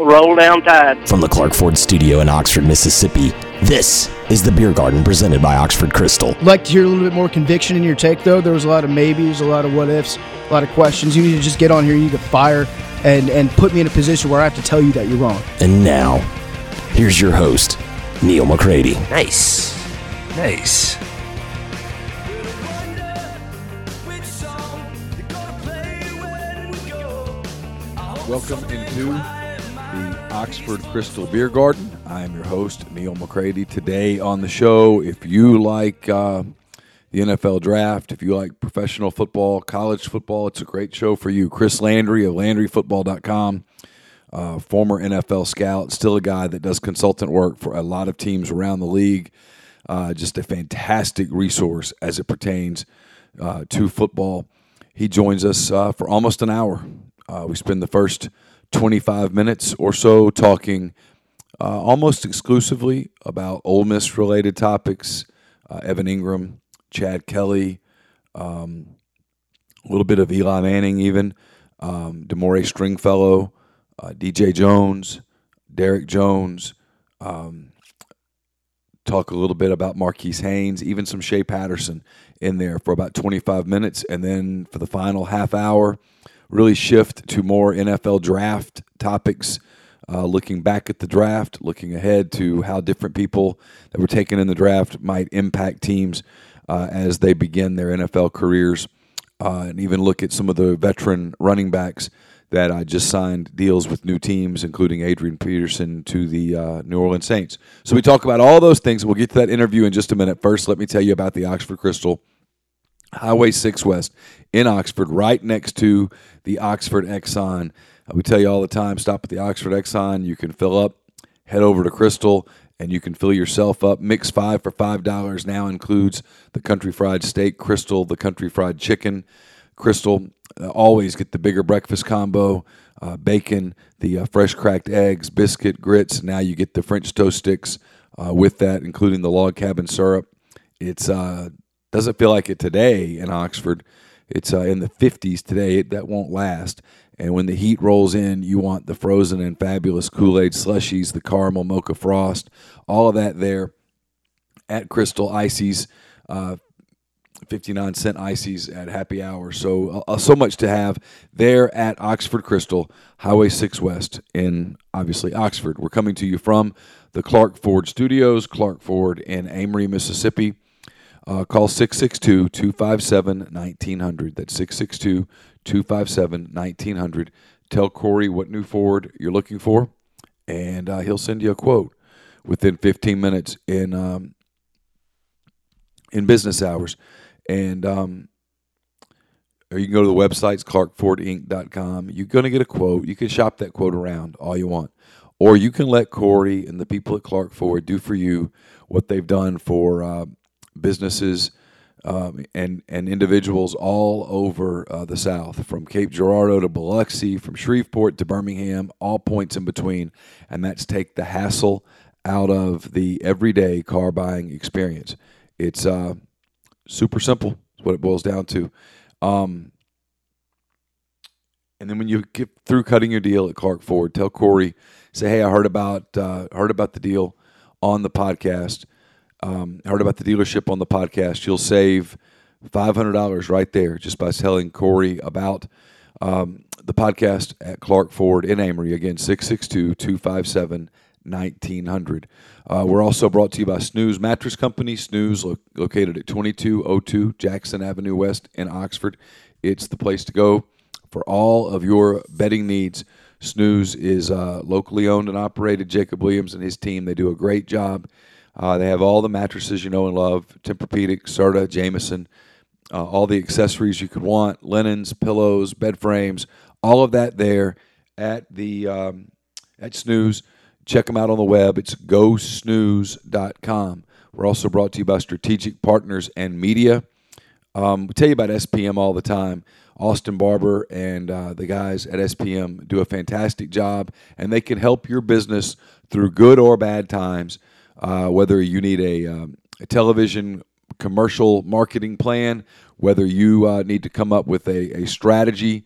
Roll down tide. From the Clark Ford Studio in Oxford, Mississippi, this is the Beer Garden presented by Oxford Crystal. I'd like to hear a little bit more conviction in your take, though. There was a lot of maybes, a lot of what-ifs, a lot of questions. You need to just get on here. You need to fire and put me in a position where I have to tell you that you're wrong. And now, here's your host, Neil McCready. Nice. Welcome into the Oxford Crystal Beer Garden. I am your host, Neil McCready. Today on the show, if you like the NFL draft, if you like professional football, college football, it's a great show for you. Chris Landry of LandryFootball.com, former NFL scout, still a guy that does consultant work for a lot of teams around the league. Just a fantastic resource as it pertains to football. He joins us for almost an hour. We spend the first 25 minutes or so talking almost exclusively about Ole Miss-related topics, Evan Ingram, Chad Kelly, a little bit of Eli Manning even, DeMaurice Stringfellow, DJ Jones, Derek Jones, talk a little bit about Marquise Haynes, even some Shea Patterson in there for about 25 minutes. And then for the final half hour, really shift to more NFL draft topics, looking back at the draft, looking ahead to how different people that were taken in the draft might impact teams as they begin their NFL careers, and even look at some of the veteran running backs that I just signed deals with new teams, including Adrian Peterson to the New Orleans Saints. So we talk about all those things. We'll get to that interview in just a minute. First, let me tell you about the Oxford Crystal Highway 6 West in Oxford, right next to the Oxford Exxon. We tell you all the time, stop at the Oxford Exxon. You can fill up, head over to Crystal, and you can fill yourself up. Mix 5 for $5 now includes the country fried steak, Crystal, the country fried chicken. Crystal, always get the bigger breakfast combo, bacon, the fresh cracked eggs, biscuit, grits. Now you get the French toast sticks with that, including the log cabin syrup. It's doesn't feel like it today in Oxford. It's in the 50s today. That won't last. And when the heat rolls in, you want the frozen and fabulous Kool-Aid slushies, the caramel mocha frost, all of that there at Crystal. Ices, 59-cent ices at happy hour. So much to have there at Oxford Crystal, Highway 6 West in, obviously, Oxford. We're coming to you from the Clark Ford Studios, Clark Ford in Amory, Mississippi. Call 662-257-1900. That's 662-257-1900. Tell Corey what new Ford you're looking for, and he'll send you a quote within 15 minutes in business hours. And or you can go to the website, clarkfordinc.com. You're going to get a quote. You can shop that quote around all you want. Or you can let Corey and the people at Clark Ford do for you what they've done for businesses and individuals all over the South, from Cape Girardeau to Biloxi, from Shreveport to Birmingham, all points in between. And that's take the hassle out of the everyday car buying experience. It's super simple. Is what it boils down to. And then when you get through cutting your deal at Clark Ford, tell Corey, say, hey, I heard about the deal on the podcast. Heard about the dealership on the podcast. You'll save $500 right there just by telling Corey about the podcast at Clark Ford in Amory. Again, 662-257-1900. We're also brought to you by Snooze Mattress Company. Snooze, located at 2202 Jackson Avenue West in Oxford. It's the place to go for all of your bedding needs. Snooze is locally owned and operated. Jacob Williams and his team, they do a great job. They have all the mattresses you know and love, Tempur-Pedic, Serta, Jameson, all the accessories you could want, linens, pillows, bed frames, all of that there at the at Snooze. Check them out on the web. It's gosnooze.com. We're also brought to you by Strategic Partners and Media. We tell you about SPM all the time. Austin Barber and the guys at SPM do a fantastic job, and they can help your business through good or bad times. Whether you need a television commercial marketing plan, whether you need to come up with a strategy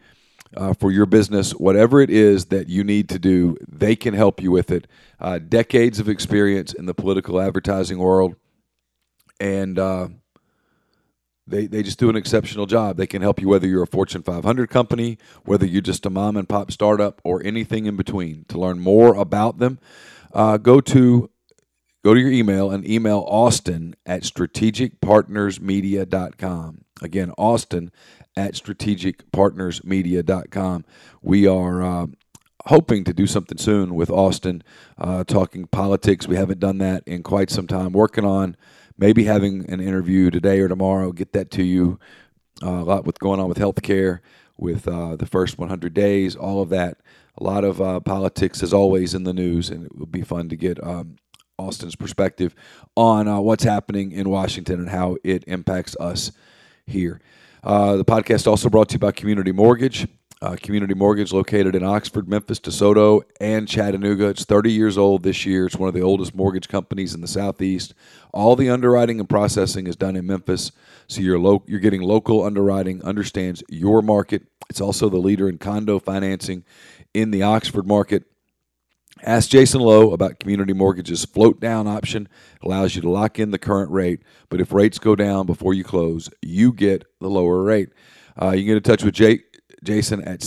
for your business, whatever it is that you need to do, they can help you with it. Decades of experience in the political advertising world, and they just do an exceptional job. They can help you whether you're a Fortune 500 company, whether you're just a mom and pop startup, or anything in between. To learn more about them, go to your email and email Austin at strategicpartnersmedia.com. Again, Austin at strategicpartnersmedia.com. We are hoping to do something soon with Austin, talking politics. We haven't done that in quite some time. Working on maybe having an interview today or tomorrow, get that to you. A lot with going on with healthcare, with the first 100 days, all of that. A lot of politics is always in the news, and it would be fun to get Austin's perspective on what's happening in Washington and how it impacts us here. The podcast also brought to you by Community Mortgage. Community Mortgage located in Oxford, Memphis, DeSoto, and Chattanooga. It's 30 years old this year. It's one of the oldest mortgage companies in the Southeast. All the underwriting and processing is done in Memphis, so you're getting local underwriting, understands your market. It's also the leader in condo financing in the Oxford market. Ask Jason Lowe about Community Mortgage's float down option. It allows you to lock in the current rate, but if rates go down before you close, you get the lower rate. You can get in touch with Jason at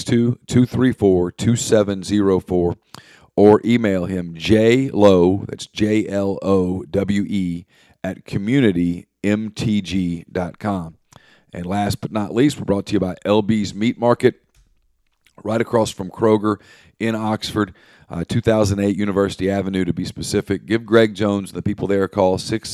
662-234-2704 or email him jlowe, that's JLOWE, at communitymtg.com. And last but not least, we're brought to you by LB's Meat Market, right across from Kroger in Oxford, 2008 University Avenue to be specific. Give Greg Jones and the people there a call,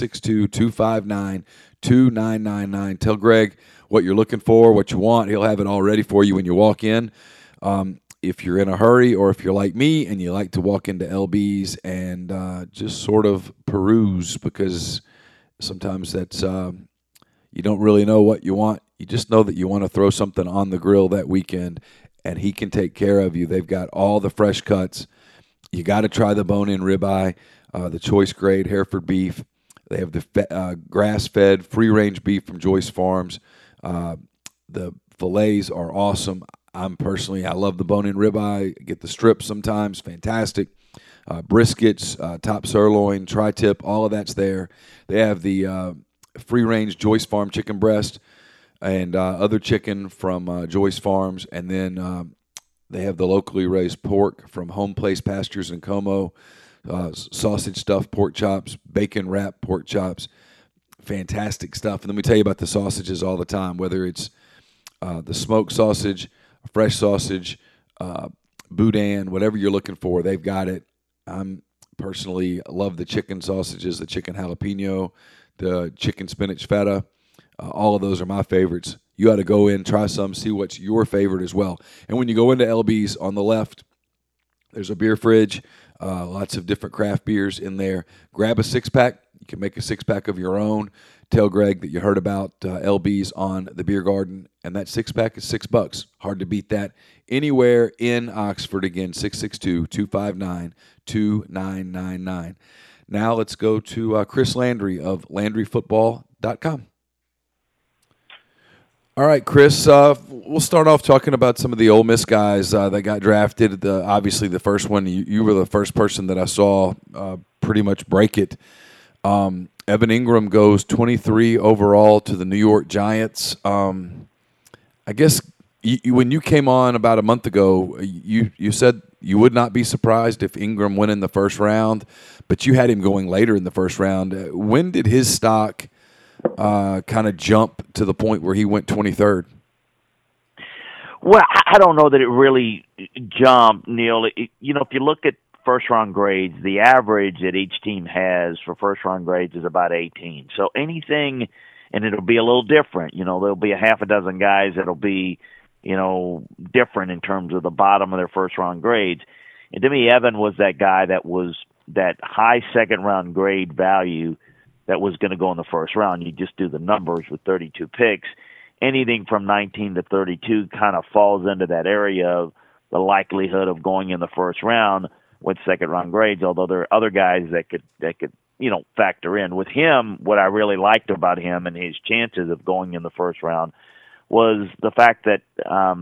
662-259-2999. Tell Greg what you're looking for, what you want. He'll have it all ready for you when you walk in. If you're in a hurry, or if you're like me and you like to walk into LB's and just sort of peruse, because sometimes that's you don't really know what you want. You just know that you want to throw something on the grill that weekend, and he can take care of you. They've got all the fresh cuts. You got to try the bone-in ribeye, the choice grade Hereford beef. They have the grass-fed, free-range beef from Joyce Farms. The fillets are awesome. I love the bone-in ribeye. Get the strips sometimes, fantastic. Briskets, top sirloin, tri-tip, all of that's there. They have the free-range Joyce Farm chicken breast and other chicken from Joyce Farms, and then they have the locally raised pork from Home Place Pastures in Como, sausage stuffed pork chops, bacon wrapped pork chops, fantastic stuff. And then we tell you about the sausages all the time, whether it's the smoked sausage, fresh sausage, boudin, whatever you're looking for, they've got it. I'm personally love the chicken sausages, the chicken jalapeno, the chicken spinach feta. All of those are my favorites. You ought to go in, try some, see what's your favorite as well. And when you go into LB's, on the left, there's a beer fridge, lots of different craft beers in there. Grab a six-pack. You can make a six-pack of your own. Tell Greg that you heard about LB's on the Beer Garden, and that six-pack is $6. Hard to beat that. Anywhere in Oxford, again, 662-259-2999. Now let's go to Chris Landry of LandryFootball.com. All right, Chris, we'll start off talking about some of the Ole Miss guys that got drafted. Obviously, the first one, you were the first person that I saw pretty much break it. Evan Ingram goes 23 overall to the New York Giants. I guess when you came on about a month ago, you said you would not be surprised if Ingram went in the first round, but you had him going later in the first round. When did his stock kind of jump to the point where he went 23rd? Well, I don't know that it really jumped, Neil. If you look at first-round grades, the average that each team has for first-round grades is about 18. So anything, and it'll be a little different. There'll be a half a dozen guys that'll be, different in terms of the bottom of their first-round grades. And to me, Evan was that guy that was that high second-round grade value that was going to go in the first round. You just do the numbers with 32 picks. Anything from 19 to 32 kind of falls into that area of the likelihood of going in the first round with second-round grades, although there are other guys that could factor in. With him, what I really liked about him and his chances of going in the first round was the fact that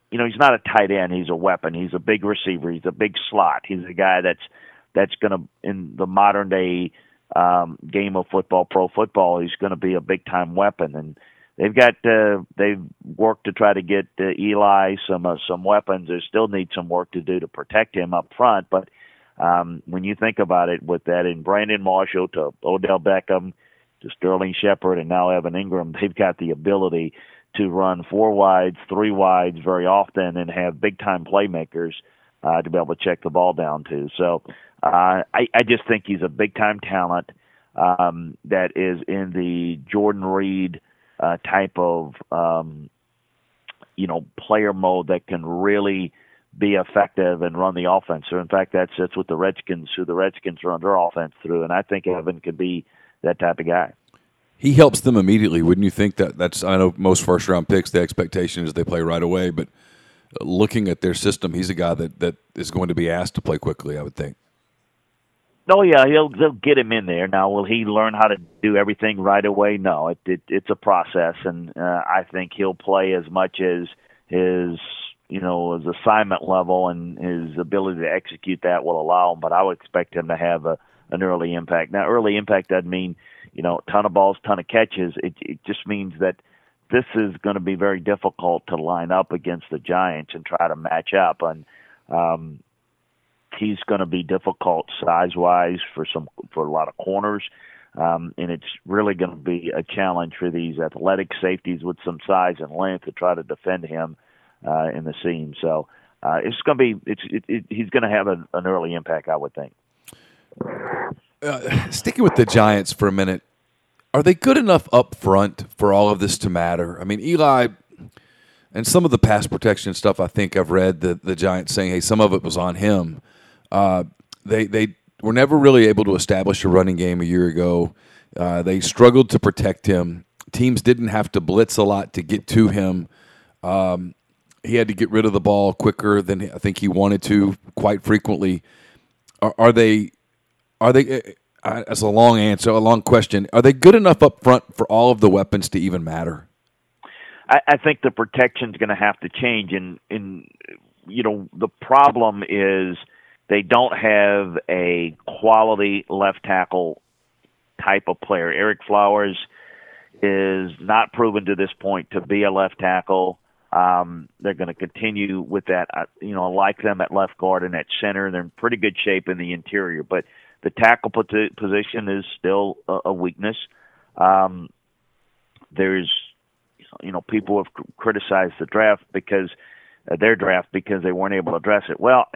he's not a tight end. He's a weapon. He's a big receiver. He's a big slot. He's a guy that's going to, in the modern day game of football, pro football, he's going to be a big time weapon. And they've worked to try to get Eli some weapons. They still need some work to do to protect him up front. But when you think about it, with that, in Brandon Marshall to Odell Beckham to Sterling Shepard and now Evan Ingram, they've got the ability to run 4 wides, 3 wides very often, and have big time playmakers to be able to check the ball down to. So I just think he's a big time talent that is in the Jordan Reed type of player mode that can really be effective and run the offense. So in fact, that's what the Redskins run their offense through, and I think Evan could be that type of guy. He helps them immediately, wouldn't you think? That's I know most first-round picks, the expectation is they play right away, but looking at their system, he's a guy that is going to be asked to play quickly, I would think. Oh, yeah, they'll get him in there. Now, will he learn how to do everything right away? No, it's a process, and I think he'll play as much as his assignment level and his ability to execute that will allow him, but I would expect him to have an early impact. Now, early impact doesn't mean ton of balls, ton of catches. It just means that this is going to be very difficult to line up against the Giants and try to match up. And he's going to be difficult size-wise for a lot of corners. And it's really going to be a challenge for these athletic safeties with some size and length to try to defend him in the seam. So it's going to be he's going to have an early impact, I would think. Sticking with the Giants for a minute, are they good enough up front for all of this to matter? I mean, Eli and some of the pass protection stuff, I think I've read the Giants saying, hey, some of it was on him. They were never really able to establish a running game a year ago. They struggled to protect him. Teams didn't have to blitz a lot to get to him. He had to get rid of the ball quicker than I think he wanted to quite frequently. Are they? As a long answer, a long question, are they good enough up front for all of the weapons to even matter? I think the protection's going to have to change, and the problem is they don't have a quality left tackle type of player. Eric Flowers is not proven to this point to be a left tackle. They're going to continue with that. I like them at left guard and at center. They're in pretty good shape in the interior, but the tackle position is still a weakness. There's, people have criticized the draft because they weren't able to address it. Well,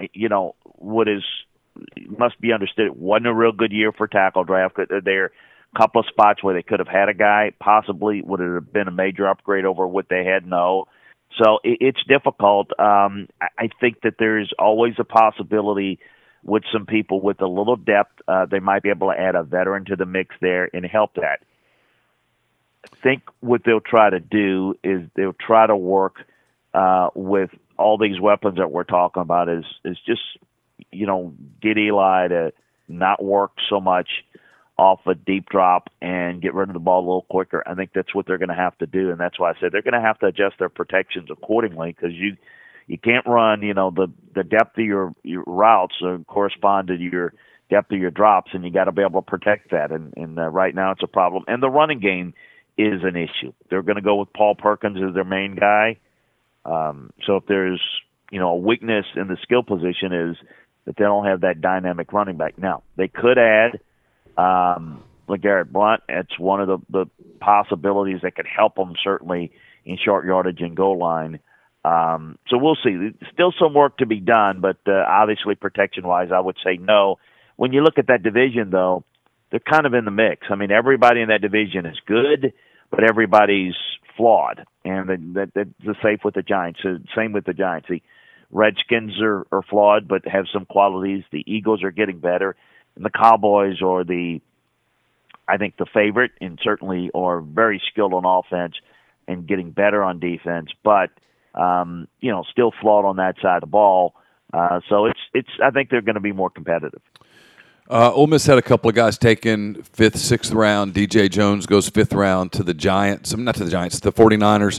must be understood, it wasn't a real good year for tackle draft. There are a couple of spots where they could have had a guy, possibly would it have been a major upgrade over what they had? No. So it's difficult. I think that there's always a possibility with some people with a little depth, they might be able to add a veteran to the mix there and help that. I think what they'll try to do is they'll try to work with all these weapons that we're talking about is just, get Eli to not work so much off a deep drop and get rid of the ball a little quicker. I think that's what they're going to have to do, and that's why I said they're going to have to adjust their protections accordingly, because you can't run, the depth of your routes correspond to your depth of your drops, and you got to be able to protect that. And right now it's a problem. And the running game is an issue. They're going to go with Paul Perkins as their main guy. So if there's, a weakness in the skill position is that they don't have that dynamic running back. Now, they could add LeGarrette Blount. It's one of the possibilities that could help them certainly in short yardage and goal line. So we'll see. Still some work to be done, but obviously protection-wise, I would say no. When you look at that division, though, they're kind of in the mix. I mean, everybody in that division is good, but everybody's flawed, and that's the same with the Giants. Same with the Giants. The Redskins are flawed, but have some qualities. The Eagles are getting better, and the Cowboys are I think the favorite, and certainly are very skilled on offense and getting better on defense, but still flawed on that side of the ball. So I think they're going to be more competitive. Ole Miss had a couple of guys taken 5th, 6th round. DJ Jones goes 5th round to the Giants. Not to the Giants, the 49ers.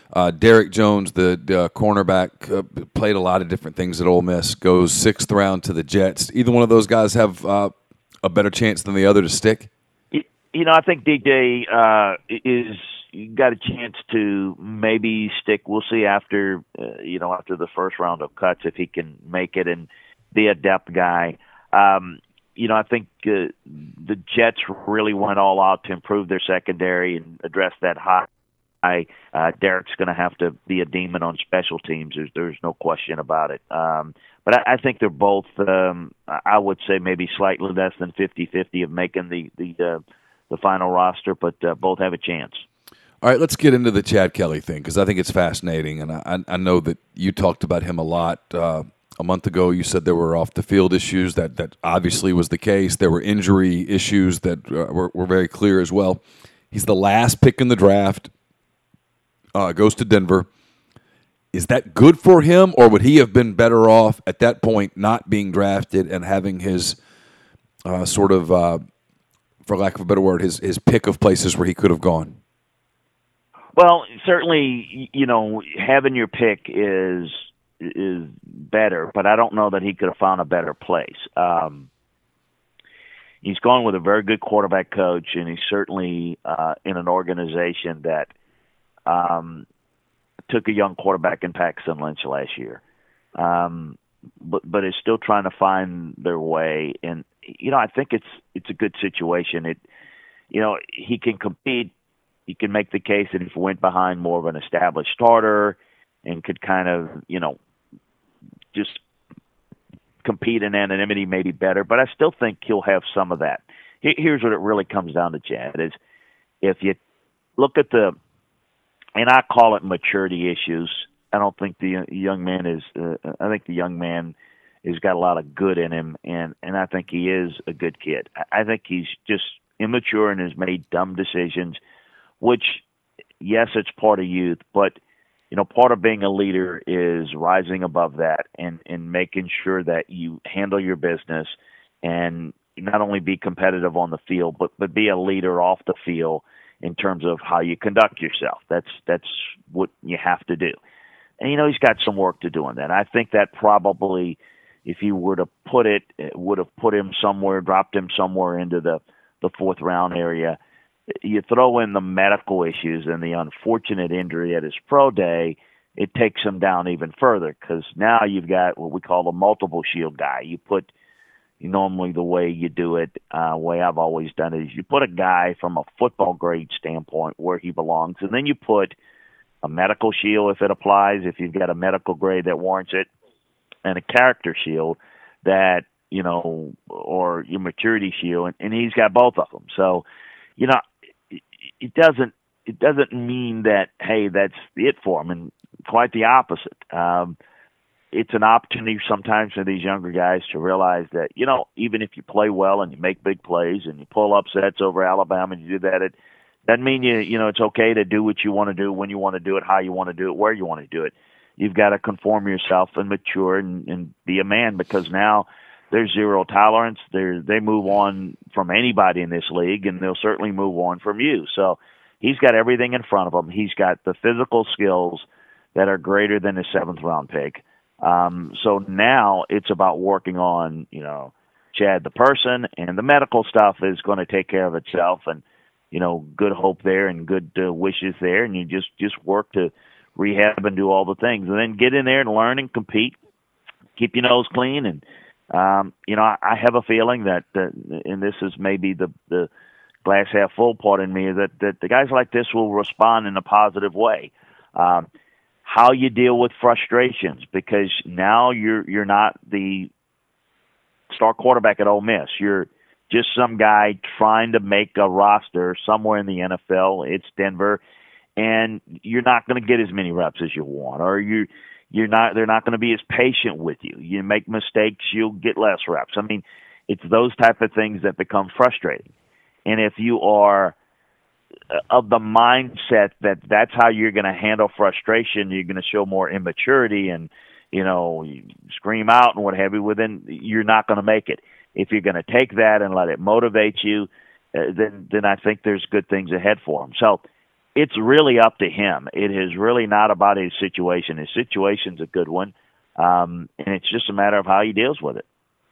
Derek Jones, the cornerback, played a lot of different things at Ole Miss, goes 6th round to the Jets. Either one of those guys have a better chance than the other to stick? I think DJ is got a chance to maybe stick. We'll see after after the first round of cuts if he can make it and be a depth guy. I think the Jets really went all out to improve their secondary and address that high. Derek's going to have to be a demon on special teams. There's no question about it. But I think they're both, I would say, maybe slightly less than 50-50 of making the final roster, but both have a chance. All right, let's get into the Chad Kelly thing because I think it's fascinating, and I know that you talked about him a lot. A month ago, you said there were off-the-field issues. That obviously was the case. There were injury issues that were very clear as well. He's the last pick in the draft. Goes to Denver. Is that good for him, or would he have been better off at that point not being drafted and having his for lack of a better word, his pick of places where he could have gone? Well, certainly, having your pick is better, but I don't know that he could have found a better place. He's gone with a very good quarterback coach, and he's certainly in an organization that took a young quarterback in Paxton Lynch last year, but is still trying to find their way. And I think it's a good situation. He can compete. He can make the case that if he went behind more of an established starter and could kind of just compete in anonymity, maybe better. But I still think he'll have some of that. Here's what it really comes down to, Chad: is if you look at and I call it maturity issues. I don't think the young man is. I think the young man has got a lot of good in him, and I think he is a good kid. I think he's just immature and has made dumb decisions, which, yes, it's part of youth, but part of being a leader is rising above that and making sure that you handle your business and not only be competitive on the field, but be a leader off the field in terms of how you conduct yourself. That's what you have to do. And, he's got some work to do on that. I think that probably, if you were to put it would have put him somewhere, dropped him somewhere into the 4th round area. You throw in the medical issues and the unfortunate injury at his pro day, it takes him down even further because now you've got what we call a multiple shield guy. Normally the way you do it, way I've always done it, is you put a guy from a football grade standpoint where he belongs, and then you put a medical shield if it applies, if you've got a medical grade that warrants it, and a character shield that, or your maturity shield, and he's got both of them. So, it doesn't mean that, hey, that's it for him, and quite the opposite. It's an opportunity sometimes for these younger guys to realize that, even if you play well and you make big plays and you pull upsets over Alabama and you do that, it doesn't mean it's okay to do what you want to do, when you want to do it, how you want to do it, where you want to do it. You've got to conform yourself and mature and be a man, because now there's zero tolerance. They move on from anybody in this league, and they'll certainly move on from you. So he's got everything in front of him. He's got the physical skills that are greater than his 7th round pick. So now it's about working on, Chad the person, and the medical stuff is going to take care of itself, and, good hope there and good wishes there. And you just work to rehab and do all the things, and then get in there and learn and compete, keep your nose clean. And, I have a feeling that, and this is maybe the glass half full part in me, that the guys like this will respond in a positive way. How you deal with frustrations, because now you're not the star quarterback at Ole Miss. You're just some guy trying to make a roster somewhere in the NFL. It's Denver, and you're not going to get as many reps as you want, or you're not. They're not going to be as patient with you. You make mistakes, you'll get less reps. I mean, it's those type of things that become frustrating. And if you are of the mindset that that's how you're going to handle frustration, you're going to show more immaturity and, you scream out and what have you, well, then you're not going to make it. If you're going to take that and let it motivate you, then I think there's good things ahead for him. So it's really up to him. It is really not about his situation. His situation's a good one, and it's just a matter of how he deals with it.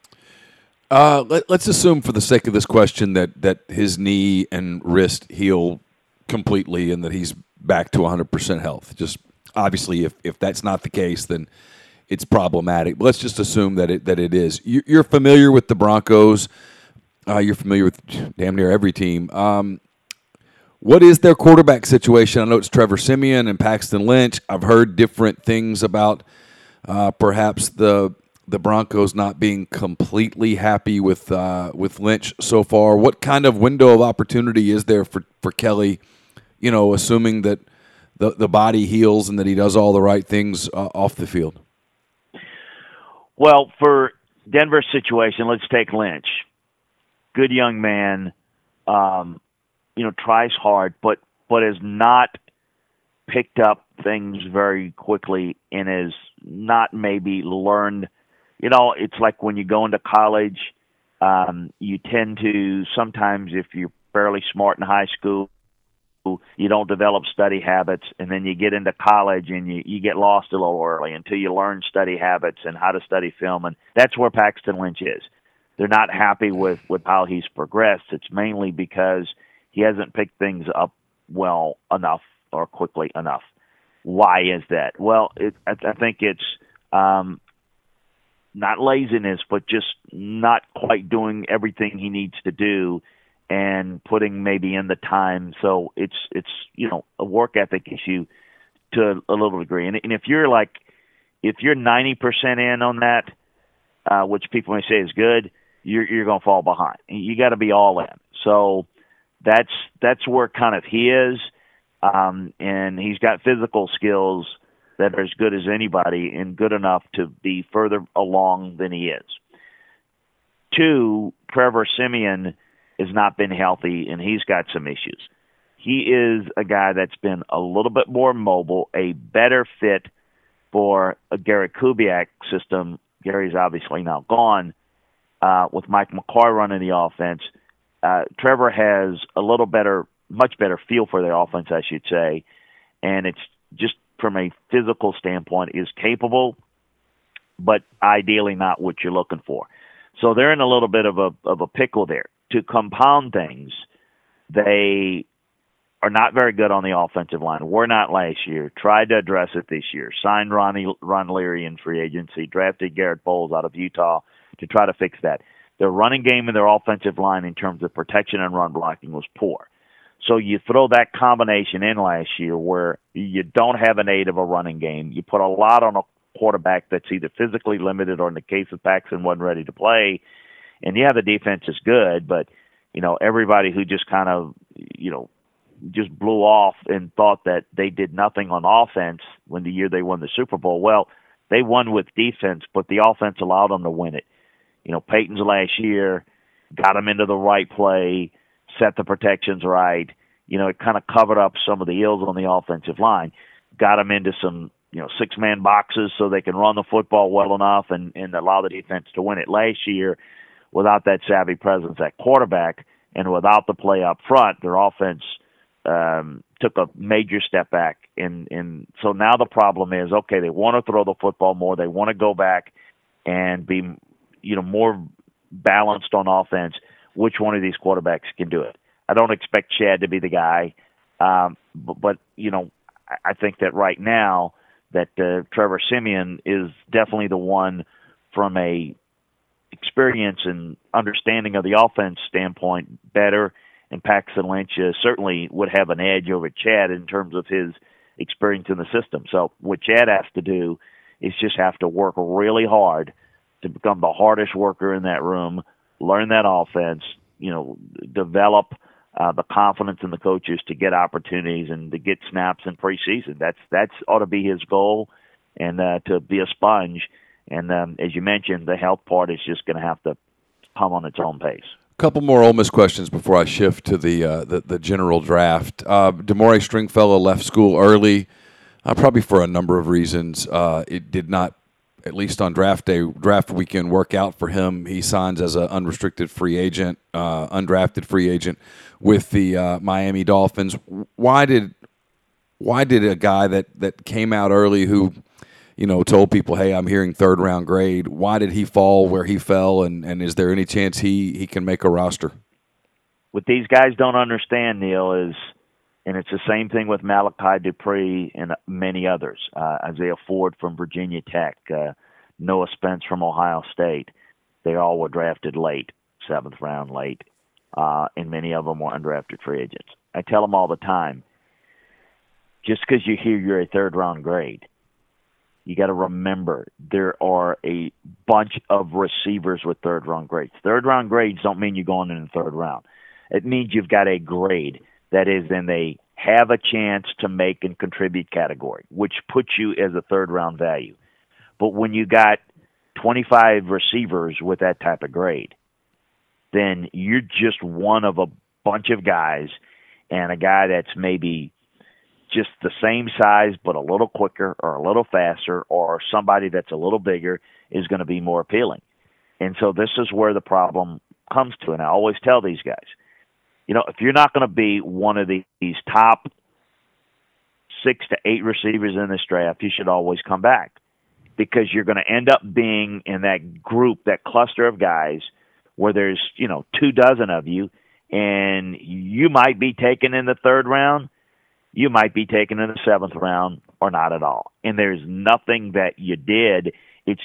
Let's assume, for the sake of this question, that his knee and wrist heal completely and that he's back to 100% health. Just obviously, if that's not the case, then it's problematic. But let's just assume that it is. You're familiar with the Broncos. You're familiar with damn near every team. What is their quarterback situation? I know it's Trevor Siemian and Paxton Lynch. I've heard different things about perhaps the Broncos not being completely happy with Lynch so far. What kind of window of opportunity is there for Kelly, assuming that the body heals and that he does all the right things off the field? Well, for Denver's situation, let's take Lynch. Good young man, tries hard, but has not picked up things very quickly and has not maybe learned. It's like when you go into college, you tend to sometimes, if you're fairly smart in high school, you don't develop study habits, and then you get into college and you get lost a little early until you learn study habits and how to study film, and that's where Paxton Lynch is. They're not happy with how he's progressed. It's mainly because he hasn't picked things up well enough or quickly enough. Why is that? Well, I think it's not laziness, but just not quite doing everything he needs to do and putting maybe in the time. So it's a work ethic issue to a little degree. And if you're 90% in on that, which people may say is good, you're going to fall behind. You got to be all in. So that's where kind of he is, and he's got physical skills that are as good as anybody and good enough to be further along than he is. 2, Trevor Siemian has not been healthy, and he's got some issues. He is a guy that's been a little bit more mobile, a better fit for a Gary Kubiak system. Gary's obviously now gone, with Mike McCoy running the offense. Trevor has much better feel for the offense, I should say, and it's just from a physical standpoint is capable, but ideally not what you're looking for. So they're in a little bit of a pickle there. To compound things, they are not very good on the offensive line. Were not last year. Tried to address it this year. Signed Ron Leary in free agency. Drafted Garrett Bowles out of Utah to try to fix that. Their running game and their offensive line in terms of protection and run blocking was poor. So you throw that combination in last year where you don't have an aid of a running game. You put a lot on a quarterback that's either physically limited or, in the case of Paxton, wasn't ready to play. And yeah, the defense is good, but everybody who just kind of just blew off and thought that they did nothing on offense when the year they won the Super Bowl. Well, they won with defense, but the offense allowed them to win it. Peyton's last year got them into the right play, set the protections right. It kind of covered up some of the ills on the offensive line, got them into some 6-man boxes so they can run the football well enough and allow the defense to win it. Last year, without that savvy presence at quarterback and without the play up front, their offense took a major step back. And so now the problem is, okay, they want to throw the football more. They want to go back and be, more balanced on offense. Which one of these quarterbacks can do it? I don't expect Chad to be the guy. But I think that right now that Trevor Siemian is definitely the one from a experience and understanding of the offense standpoint better, and Paxton Lynch certainly would have an edge over Chad in terms of his experience in the system. So what Chad has to do is just have to work really hard to become the hardest worker in that room, learn that offense, develop the confidence in the coaches to get opportunities and to get snaps in preseason. That's ought to be his goal, and to be a sponge. And as you mentioned, the health part is just going to have to come on its own pace. A couple more Ole Miss questions before I shift to the general draft. DeMaurice Stringfellow left school early, probably for a number of reasons. It did not, at least on draft weekend, work out for him. He signs as an unrestricted free agent, undrafted free agent with the Miami Dolphins. Why did Why did a guy that came out early who, told people, hey, I'm hearing third round grade, why did he fall where he fell, and is there any chance he can make a roster? What these guys don't understand, Neil, is, and it's the same thing with Malachi Dupree and many others, Isaiah Ford from Virginia Tech, Noah Spence from Ohio State. They all were drafted late, 7th round late, and many of them were undrafted free agents. I tell them all the time, just because you hear you're a third-round grade, you got to remember there are a bunch of receivers with third-round grades. Third-round grades don't mean you're going in the third round. It means you've got a grade that is in they have a chance to make and contribute category, which puts you as a third-round value. But when you got 25 receivers with that type of grade, then you're just one of a bunch of guys, and a guy that's maybe just the same size but a little quicker or a little faster, or somebody that's a little bigger is going to be more appealing. And so this is where the problem comes to, and I always tell these guys, if you're not going to be one of these top 6 to 8 receivers in this draft, you should always come back, because you're going to end up being in that group, that cluster of guys where there's, 24 of you, and you might be taken in the third round, you might be taken in the 7th round, or not at all. And there's nothing that you did. It's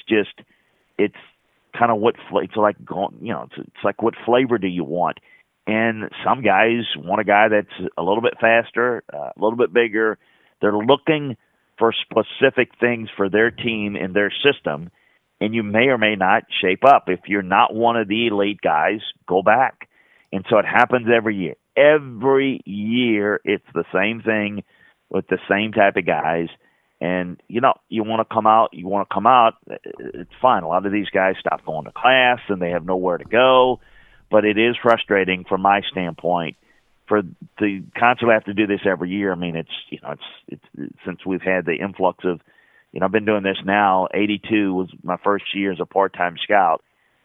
kind of it's like what flavor do you want? And some guys want a guy that's a little bit faster, a little bit bigger. They're looking for specific things for their team and their system, and you may or may not shape up. If you're not one of the elite guys, go back. And so it happens every year. Every year it's the same thing with the same type of guys. And, you want to come out, it's fine. A lot of these guys stop going to class and they have nowhere to go. But it is frustrating from my standpoint for the constantly have to do this every year. I mean, it's since we've had the influx of, I've been doing this now. 82 was my first year as a part-time scout.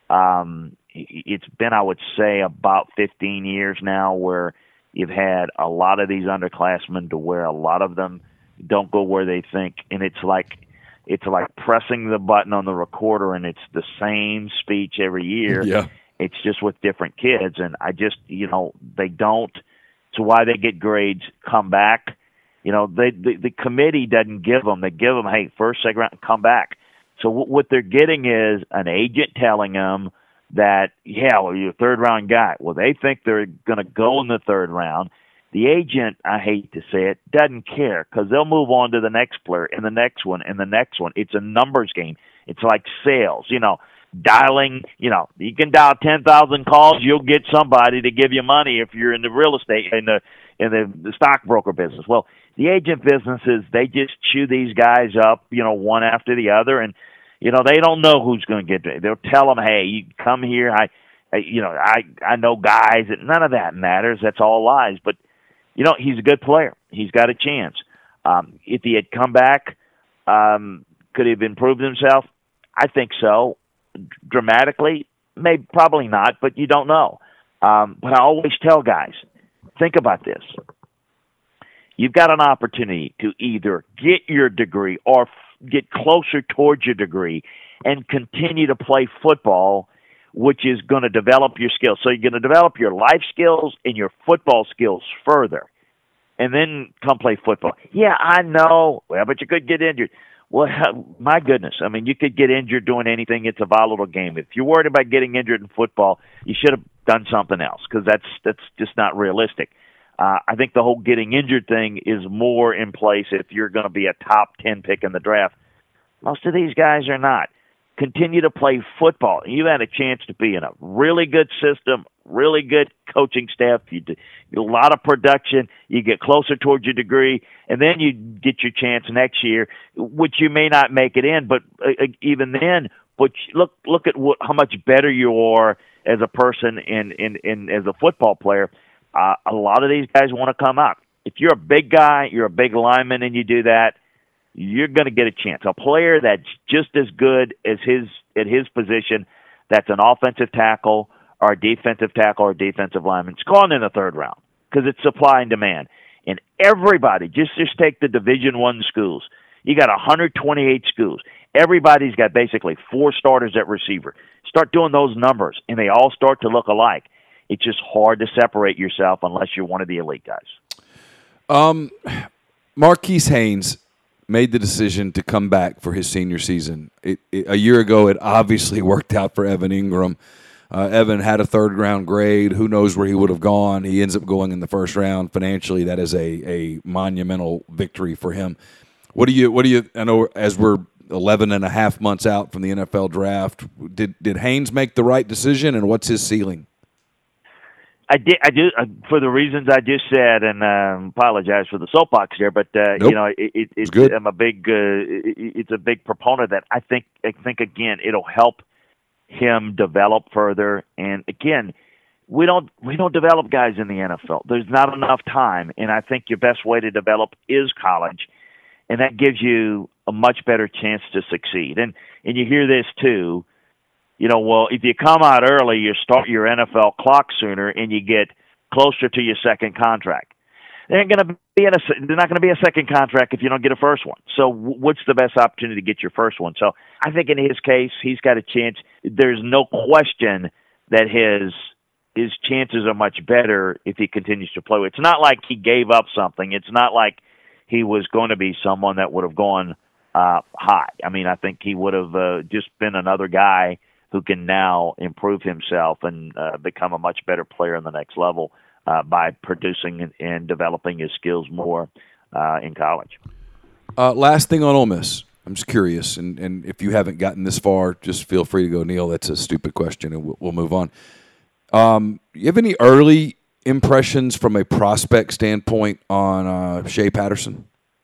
It's been, I would say, about 15 years now where you've had a lot of these underclassmen to where a lot of them don't go where they think, and it's like pressing the button on the recorder, and it's the same speech every year. Yeah. It's just with different kids, and I just, they don't. So why they get grades come back? The committee doesn't give them. They give them, hey, first, second round, come back. So what they're getting is an agent telling them that, well, you're a third-round guy. Well, they think they're going to go in the third round. The agent, I hate to say it, doesn't care, because they'll move on to the next player and the next one and the next one. It's a numbers game. It's like sales, dialing, you can dial 10,000 calls, you'll get somebody to give you money if you're in the real estate, in the stockbroker business. Well, the agent businesses, they just chew these guys up, one after the other, and they don't know who's going to get there. They'll tell them, hey, you come here, I know guys, and none of that matters. That's all lies. But he's a good player. He's got a chance. If he had come back, could he have improved himself? I think so. Dramatically, maybe, probably not, but you don't know. But I always tell guys, think about this. You've got an opportunity to either get your degree or get closer towards your degree and continue to play football, which is going to develop your skills. So you're going to develop your life skills and your football skills further, and then come play football. Yeah, I know. Well, but you could get injured. Well, my goodness. I mean, you could get injured doing anything. It's a volatile game. If you're worried about getting injured in football, you should have done something else, because that's just not realistic. I think the whole getting injured thing is more in place if you're going to be a top 10 pick in the draft. Most of these guys are not. Continue to play football. You had a chance to be in a really good system, really good coaching staff. You do a lot of production. You get closer towards your degree, and then you get your chance next year, which you may not make it in. But even then, but look at how much better you are as a person and as a football player. A lot of these guys want to come up. If you're a big guy, you're a big lineman, and you do that, you're going to get a chance. A player that's just as good as at his position, that's an offensive tackle or a defensive tackle or a defensive lineman, it's gone in the third round, because it's supply and demand. And everybody, just take the Division I schools. You got 128 schools. Everybody's got basically 4 starters at receiver. Start doing those numbers, and they all start to look alike. It's just hard to separate yourself unless you're one of the elite guys. Marquise Haynes made the decision to come back for his senior season. A year ago, it obviously worked out for Evan Ingram. Evan had a third-round grade. Who knows where he would have gone? He ends up going in the first round. Financially, that is a monumental victory for him. What do you? I know as we're 11 and a half months out from the NFL draft, did Haynes make the right decision, and what's his ceiling? I do for the reasons I just said, and apologize for the soapbox there, but nope. It's good. I'm a big it's a big proponent of that. I think again it'll help him develop further, and again we don't develop guys in the NFL. There's not enough time, and I think your best way to develop is college, and that gives you a much better chance to succeed. And you hear this too. Well, if you come out early, you start your NFL clock sooner, and you get closer to your second contract. There's not going to be a second contract if you don't get a first one. So what's the best opportunity to get your first one? So I think in his case, he's got a chance. There's no question that his chances are much better if he continues to play. It's not like he gave up something. It's not like he was going to be someone that would have gone high. I mean, I think he would have just been another guy who can now improve himself and become a much better player in the next level by producing and developing his skills more in college. Last thing on Ole Miss. I'm just curious, and if you haven't gotten this far, just feel free to go, Neil, that's a stupid question, and we'll move on. You have any early impressions from a prospect standpoint on Shea Patterson?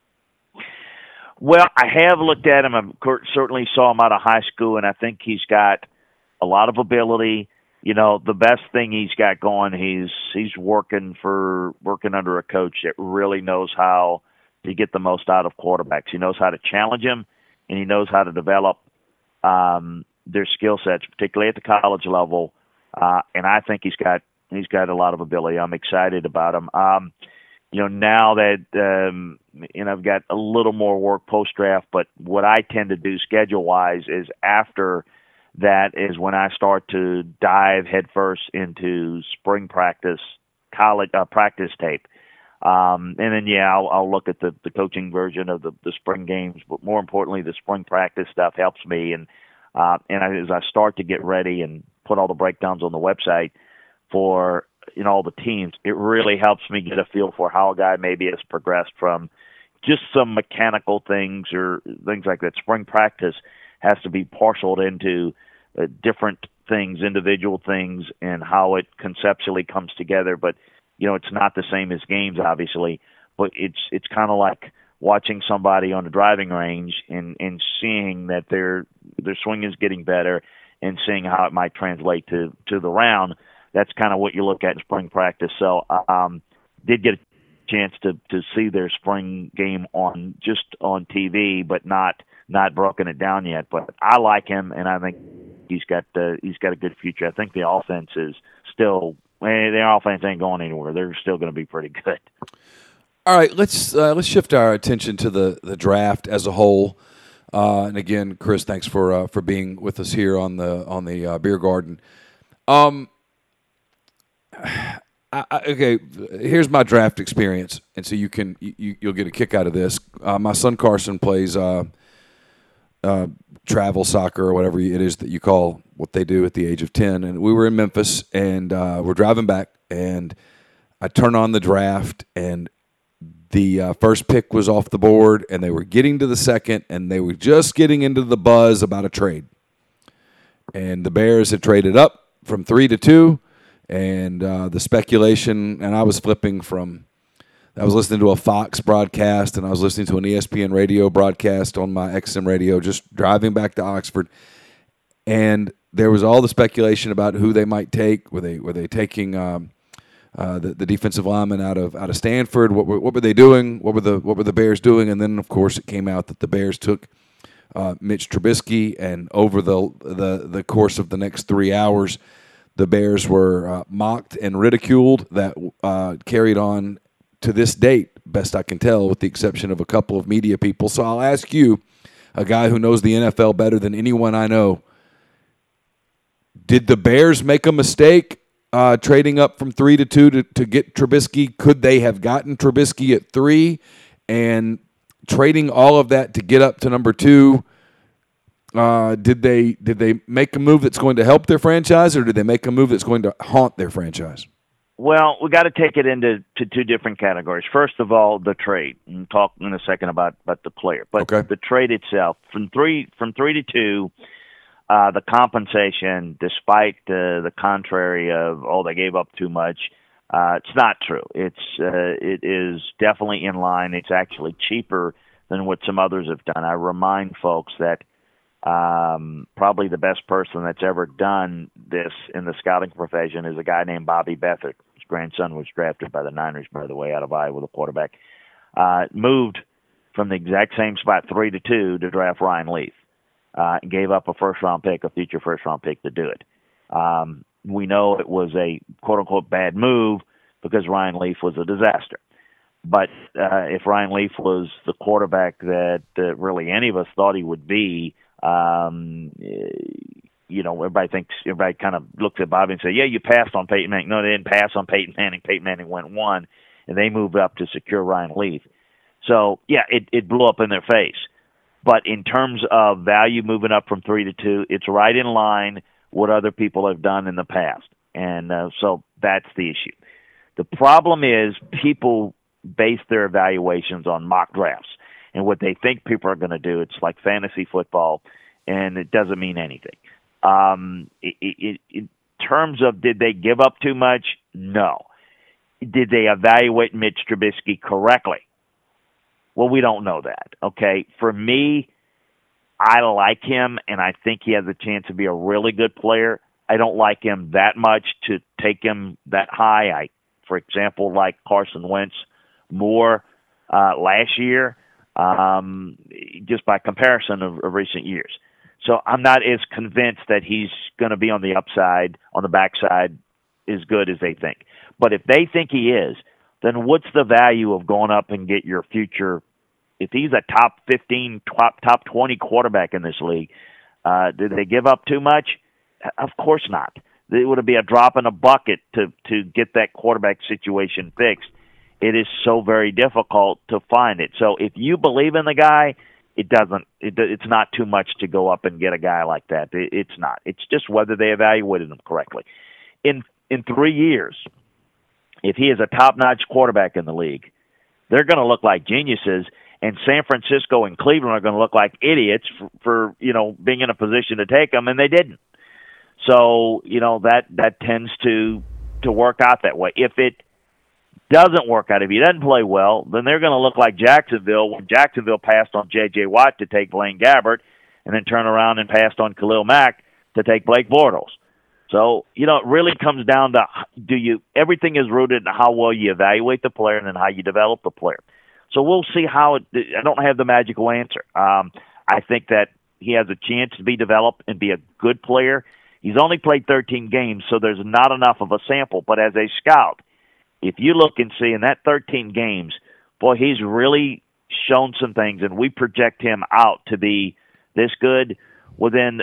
Well, I have looked at him. I certainly saw him out of high school, and I think he's got a lot of ability. The best thing he's got going, he's working under a coach that really knows how to get the most out of quarterbacks. He knows how to challenge them, and he knows how to develop their skill sets, particularly at the college level. And I think he's got a lot of ability. I'm excited about him. Now that I've got a little more work post-draft, but what I tend to do schedule-wise is after that is when I start to dive headfirst into spring practice, college practice tape. And then, I'll look at the coaching version of the spring games, but more importantly, the spring practice stuff helps me. And as I start to get ready and put all the breakdowns on the website for all the teams, it really helps me get a feel for how a guy maybe has progressed from just some mechanical things or things like that. Spring practice has to be parceled into different things, individual things, and how it conceptually comes together. But, it's not the same as games, obviously, but it's kind of like watching somebody on the driving range and seeing that their swing is getting better and seeing how it might translate to the round. That's kind of what you look at in spring practice. So did get a chance to see their spring game on TV, but not broken it down yet. But I like him, and I think he's got a good future. I think the offense is still their offense ain't going anywhere. They're still going to be pretty good. All right, let's shift our attention to the draft as a whole. And again, Chris, thanks for being with us here on the Beer Garden. Okay, here's my draft experience, and so you'll get a kick out of this. My son Carson plays travel soccer or whatever it is that you call what they do at the age of 10, and we were in Memphis, and we're driving back, and I turn on the draft, and the first pick was off the board, and they were getting to the second, and they were just getting into the buzz about a trade, and the Bears had traded up from 3 to 2. And the speculation, and I was listening to a Fox broadcast, and I was listening to an ESPN radio broadcast on my XM radio, just driving back to Oxford. And there was all the speculation about who they might take. Were they taking the defensive lineman out of Stanford? What were they doing? What were the Bears doing? And then, of course, it came out that the Bears took Mitch Trubisky, and over the course of the next 3 hours, the Bears were mocked and ridiculed. That carried on to this date, best I can tell, with the exception of a couple of media people. So I'll ask you, a guy who knows the NFL better than anyone I know, did the Bears make a mistake trading up from 3 to 2 to get Trubisky? Could they have gotten Trubisky at 3 and trading all of that to get up to number 2? Did they make a move that's going to help their franchise, or did they make a move that's going to haunt their franchise? Well, we got to take it into two different categories. First of all, the trade. And talk in a second about the player, but okay. The trade itself from 3 to 2. The compensation, despite the contrary of they gave up too much, it's not true. It is definitely in line. It's actually cheaper than what some others have done. I remind folks that probably the best person that's ever done this in the scouting profession is a guy named Bobby Beathard. His grandson was drafted by the Niners, by the way, out of Iowa, the quarterback. Moved from the exact same spot, 3 to 2, to draft Ryan Leaf. Gave up a future first-round pick to do it. We know it was a quote-unquote bad move because Ryan Leaf was a disaster. But if Ryan Leaf was the quarterback that really any of us thought he would be, everybody kind of looks at Bobby and says, yeah, you passed on Peyton Manning. No, they didn't pass on Peyton Manning. Peyton Manning went 1, and they moved up to secure Ryan Leaf. So, yeah, it blew up in their face. But in terms of value moving up from 3 to 2, it's right in line what other people have done in the past. And so that's the issue. The problem is people base their evaluations on mock drafts and what they think people are going to do. It's like fantasy football, and it doesn't mean anything. In terms of did they give up too much? No. Did they evaluate Mitch Trubisky correctly? Well, we don't know that, okay? For me, I like him, and I think he has a chance to be a really good player. I don't like him that much to take him that high. I, for example, like Carson Wentz more last year, just by comparison of recent years. So I'm not as convinced that he's going to be on the upside, on the backside, as good as they think. But if they think he is, then what's the value of going up and get your future? If he's a top 15, top 20 quarterback in this league, did they give up too much? Of course not. It would be a drop in a bucket to get that quarterback situation fixed. It is so very difficult to find it. So if you believe in the guy, it's not too much to go up and get a guy like that. It's not. It's just whether they evaluated him correctly. In 3 years, if he is a top-notch quarterback in the league, they're going to look like geniuses, and San Francisco and Cleveland are going to look like idiots for being in a position to take him, and they didn't. So that tends to work out that way. If it doesn't work out, if he doesn't play well, then they're going to look like Jacksonville when Jacksonville passed on J.J. Watt to take Blaine Gabbert, and then turn around and passed on Khalil Mack to take Blake Bortles. So, it really comes down to everything is rooted in how well you evaluate the player and then how you develop the player. So we'll see I don't have the magical answer. I think that he has a chance to be developed and be a good player. He's only played 13 games, so there's not enough of a sample. But as a scout, if you look and see in that 13 games, boy, he's really shown some things, and we project him out to be this good. Well, then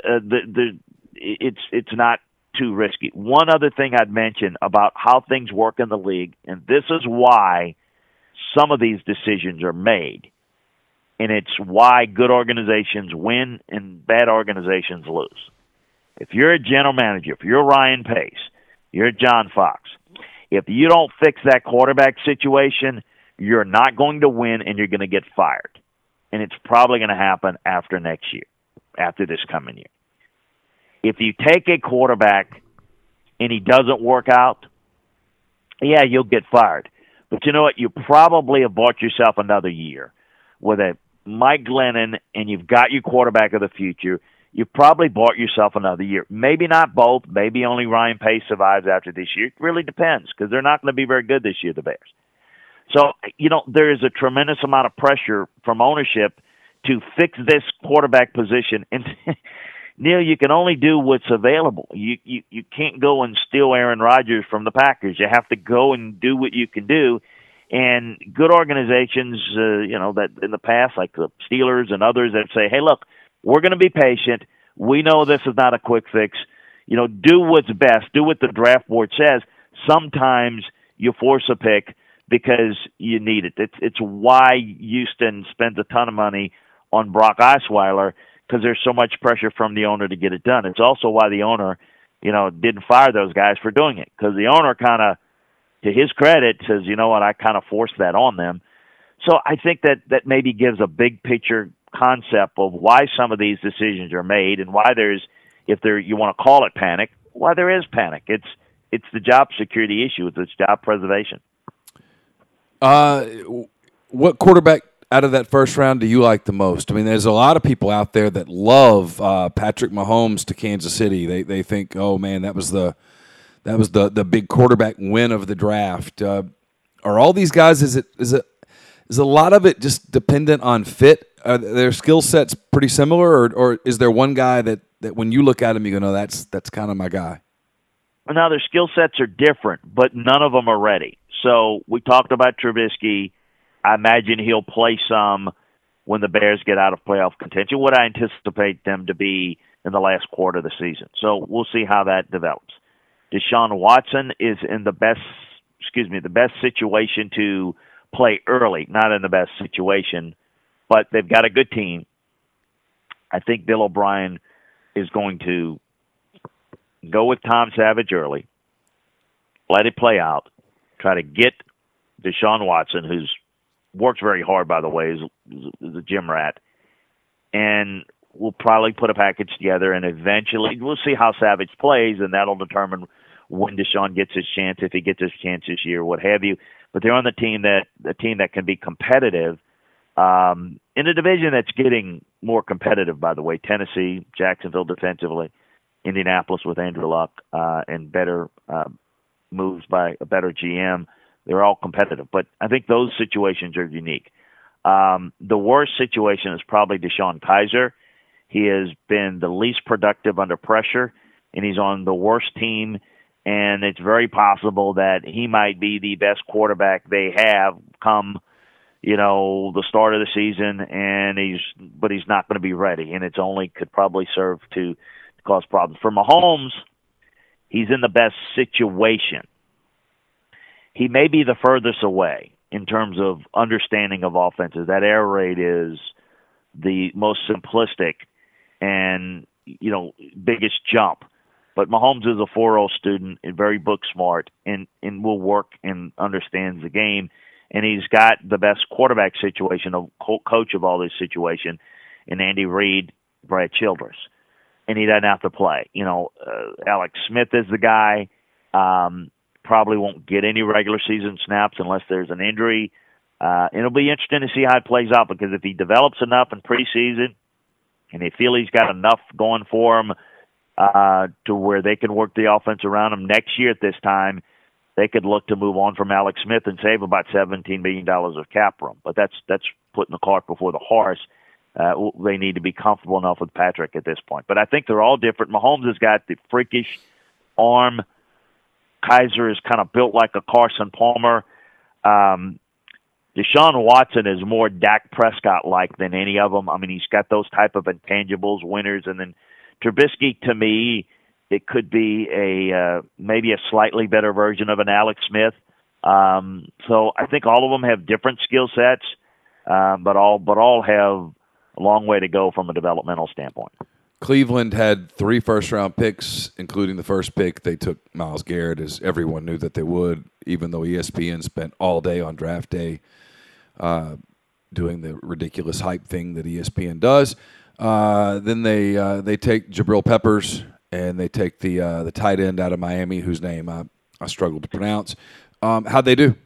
it's not too risky. One other thing I'd mention about how things work in the league, and this is why some of these decisions are made, and it's why good organizations win and bad organizations lose. If you're a general manager, if you're Ryan Pace, you're John Fox, if you don't fix that quarterback situation, you're not going to win and you're going to get fired. And it's probably going to happen after next year, after this coming year. If you take a quarterback and he doesn't work out, yeah, you'll get fired. But you know what? You probably have bought yourself another year with a Mike Glennon, and you've got your quarterback of the future. You've probably bought yourself another year. Maybe not both. Maybe only Ryan Pace survives after this year. It really depends because they're not going to be very good this year, the Bears. So, there is a tremendous amount of pressure from ownership to fix this quarterback position. And Neil, you can only do what's available. You can't go and steal Aaron Rodgers from the Packers. You have to go and do what you can do. And good organizations, that in the past, like the Steelers and others, that say, hey, look, we're going to be patient. We know this is not a quick fix. Do what's best. Do what the draft board says. Sometimes you force a pick because you need it. It's why Houston spends a ton of money on Brock Osweiler, because there's so much pressure from the owner to get it done. It's also why the owner, didn't fire those guys for doing it, because the owner kind of, to his credit, says, you know what, I kind of forced that on them. So I think that maybe gives a big picture concept of why some of these decisions are made, and why there's, you want to call it panic, why there is panic. It's the job security issue. It's job preservation. What quarterback out of that first round do you like the most? I mean, there's a lot of people out there that love Patrick Mahomes to Kansas City. They think, oh man, that was the big quarterback win of the draft. Are all these guys? Is a lot of it just dependent on fit? Are their skill sets pretty similar, or is there one guy that when you look at him you go, no, that's kind of my guy? Now their skill sets are different, but none of them are ready. So we talked about Trubisky. I imagine he'll play some when the Bears get out of playoff contention. What I anticipate them to be in the last quarter of the season. So we'll see how that develops. Deshaun Watson is in the best situation to play early, not in the best situation, but they've got a good team. I think Bill O'Brien is going to go with Tom Savage early, let it play out, try to get Deshaun Watson, who's works very hard, by the way, is a gym rat, and we'll probably put a package together, and eventually we'll see how Savage plays, and that'll determine when Deshaun gets his chance, if he gets his chance this year, what have you. But they're on the team that can be competitive in a division that's getting more competitive, by the way. Tennessee, Jacksonville defensively, Indianapolis with Andrew Luck, and better moves by a better GM. They're all competitive, but I think those situations are unique. The worst situation is probably DeShone Kizer. He has been the least productive under pressure, and he's on the worst team, and it's very possible that he might be the best quarterback they have come, the start of the season, but he's not going to be ready, and could probably serve to cause problems. For Mahomes, he's in the best situation. He may be the furthest away in terms of understanding of offenses. That air raid is the most simplistic and, biggest jump. But Mahomes is a 4.0 student and very book smart and will work and understands the game. And he's got the best quarterback situation, of coach of all this situation, in Andy Reid, Brad Childress. And he doesn't have to play. Alex Smith is the guy. Probably won't get any regular season snaps unless there's an injury. It'll be interesting to see how it plays out, because if he develops enough in preseason and they feel he's got enough going for him to where they can work the offense around him next year at this time, they could look to move on from Alex Smith and save about $17 million of cap room. But that's putting the cart before the horse. They need to be comfortable enough with Patrick at this point. But I think they're all different. Mahomes has got the freakish arm. Kizer is kind of built like a Carson Palmer. Deshaun Watson is more Dak Prescott-like than any of them. I mean, he's got those type of intangibles, winners. And then Trubisky, to me, it could be maybe a slightly better version of an Alex Smith. So I think all of them have different skill sets, but all have a long way to go from a developmental standpoint. Cleveland had 3 first-round picks, including the first pick. They took Myles Garrett, as everyone knew that they would, even though ESPN spent all day on draft day doing the ridiculous hype thing that ESPN does. Then they take Jabril Peppers, and they take the tight end out of Miami, whose name I struggle to pronounce. How'd they do?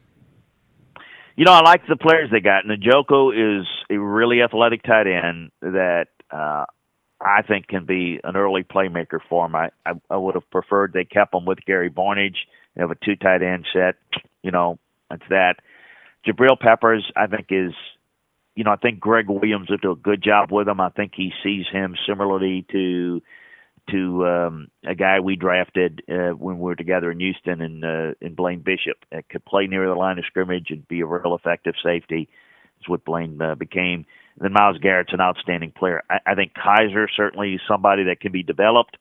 I like the players they got. Njoku is a really athletic tight end that I think can be an early playmaker for him. I would have preferred they kept him with Gary Barnidge. They have a 2 tight end set. That's that. Jabril Peppers, I think, is, I think Greg Williams will do a good job with him. I think he sees him similarly to to a guy we drafted when we were together in Houston, in Blaine Bishop. Could play near the line of scrimmage and be a real effective safety. That's what Blaine became. And then Myles Garrett's an outstanding player. I think Kaiser certainly is somebody that can be developed.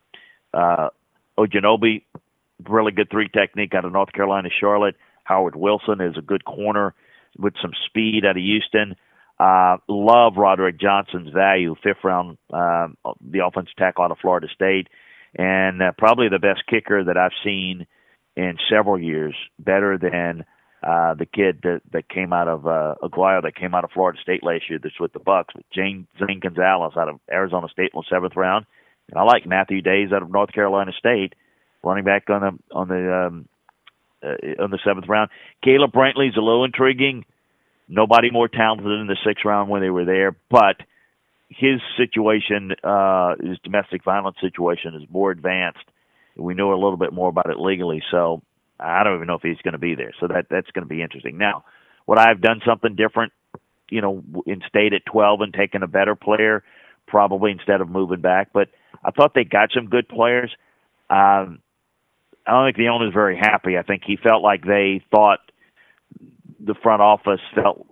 Ojanobi, really good three technique out of North Carolina, Charlotte. Howard Wilson is a good corner with some speed out of Houston. Love Roderick Johnson's value, fifth round, the offensive tackle out of Florida State, and probably the best kicker that I've seen in several years, better than the kid that came out of Aguayo, that came out of Florida State last year that's with the Bucks, Zane Gonzalez out of Arizona State in the 7th round. And I like Matthew Days out of North Carolina State, running back on the 7th round. Caleb Brantley's a little intriguing. Nobody more talented in the 6th round when they were there, but his situation, his domestic violence situation, is more advanced. We know a little bit more about it legally, so I don't even know if he's going to be there. So that's going to be interesting. Now, would I have done something different, and stayed at 12 and taken a better player? Probably, instead of moving back. But I thought they got some good players. I don't think the owner's very happy. I think he felt like they thought the front office felt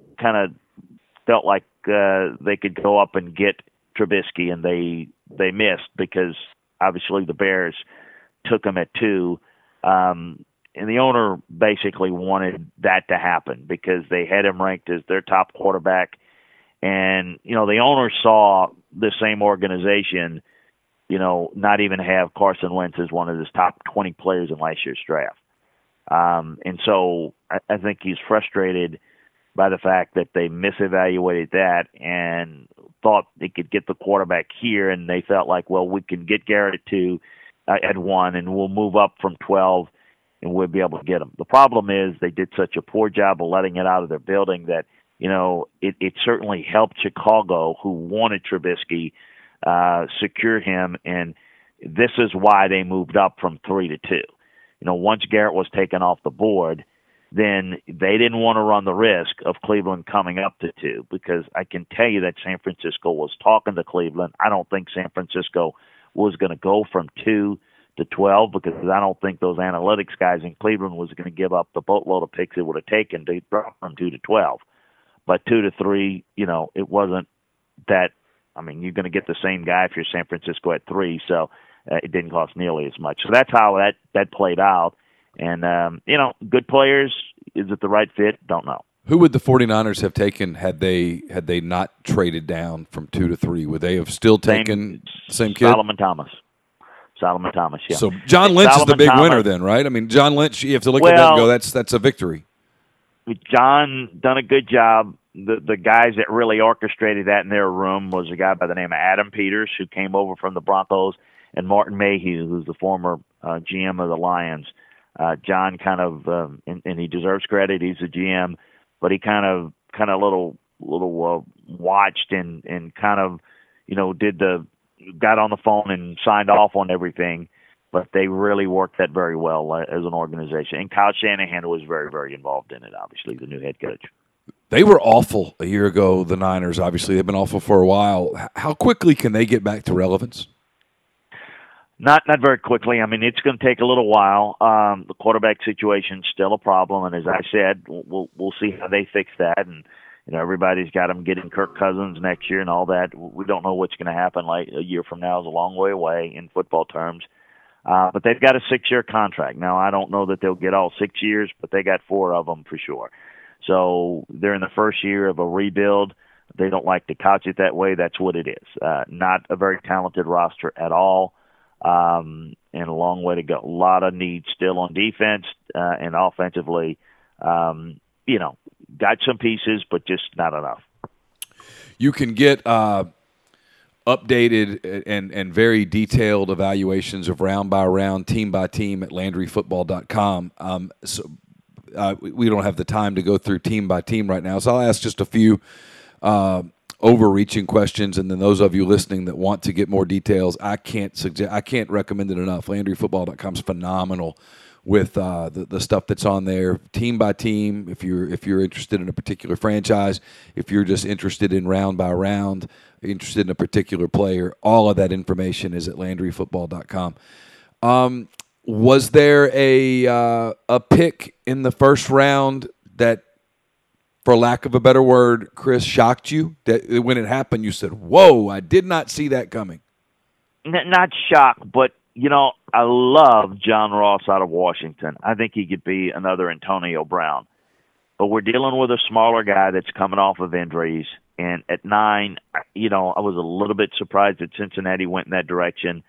like they could go up and get Trubisky, and they missed because obviously the Bears took him at 2. And the owner basically wanted that to happen because they had him ranked as their top quarterback. And, the owner saw the same organization, not even have Carson Wentz as one of his top 20 players in last year's draft. And so I think he's frustrated by the fact that they misevaluated that and thought they could get the quarterback here, and they felt like, well, we can get Garrett at 2, at 1, and we'll move up from 12, and we'll be able to get him. The problem is they did such a poor job of letting it out of their building that, it certainly helped Chicago, who wanted Trubisky, secure him, and this is why they moved up from 3 to 2. Once Garrett was taken off the board, then they didn't want to run the risk of Cleveland coming up to 2, because I can tell you that San Francisco was talking to Cleveland. I don't think San Francisco was going to go from 2 to 12, because I don't think those analytics guys in Cleveland was going to give up the boatload of picks it would have taken to drop from 2 to 12. But 2 to 3, it wasn't that. I mean, you're going to get the same guy if you're San Francisco at 3, so it didn't cost nearly as much. So that's how that played out. And, good players. Is it the right fit? Don't know. Who would the 49ers have taken had they not traded down from 2 to 3? Would they have still taken the same kid? Solomon Thomas, yeah. So John Lynch is the big winner then, right? I mean, John Lynch, you have to look at that and go, that's a victory. John done a good job. The guys that really orchestrated that in their room was a guy by the name of Adam Peters, who came over from the Broncos, and Martin Mayhew, who's the former GM of the Lions. John kind of, and he deserves credit. He's a GM, but he kind of watched and kind of, got on the phone and signed off on everything. But they really worked that very well as an organization. And Kyle Shanahan was very, very involved in it, obviously, the new head coach. They were awful a year ago, the Niners. Obviously, they've been awful for a while. How quickly can they get back to relevance? Not very quickly. I mean, it's going to take a little while. The quarterback situation's still a problem, and as I said, we'll see how they fix that. And everybody's got them getting Kirk Cousins next year and all that. We don't know what's going to happen. Like a year from now is a long way away in football terms. But they've got a 6-year contract. Now, I don't know that they'll get all 6 years, but they got 4 of them for sure. So they're in the first year of a rebuild. They don't like to couch it that way. That's what it is. Not a very talented roster at all, and a long way to go. A lot of needs still on defense and offensively. Got some pieces, but just not enough. You can get updated and very detailed evaluations of round by round, team by team at LandryFootball.com. We don't have the time to go through team by team right now, so I'll ask just a few overreaching questions, and then those of you listening that want to get more details, I can't recommend it enough. LandryFootball.com is phenomenal with the stuff that's on there, team by team. If you're interested in a particular franchise, if you're just interested in round by round, interested in a particular player, all of that information is at LandryFootball.com. Was there a pick in the first round that, for lack of a better word, Chris, shocked you? That when it happened, you said, "Whoa, I did not see that coming." Not shocked, but I love John Ross out of Washington. I think he could be another Antonio Brown. But we're dealing with a smaller guy that's coming off of injuries. And at 9, I was a little bit surprised that Cincinnati went in that direction.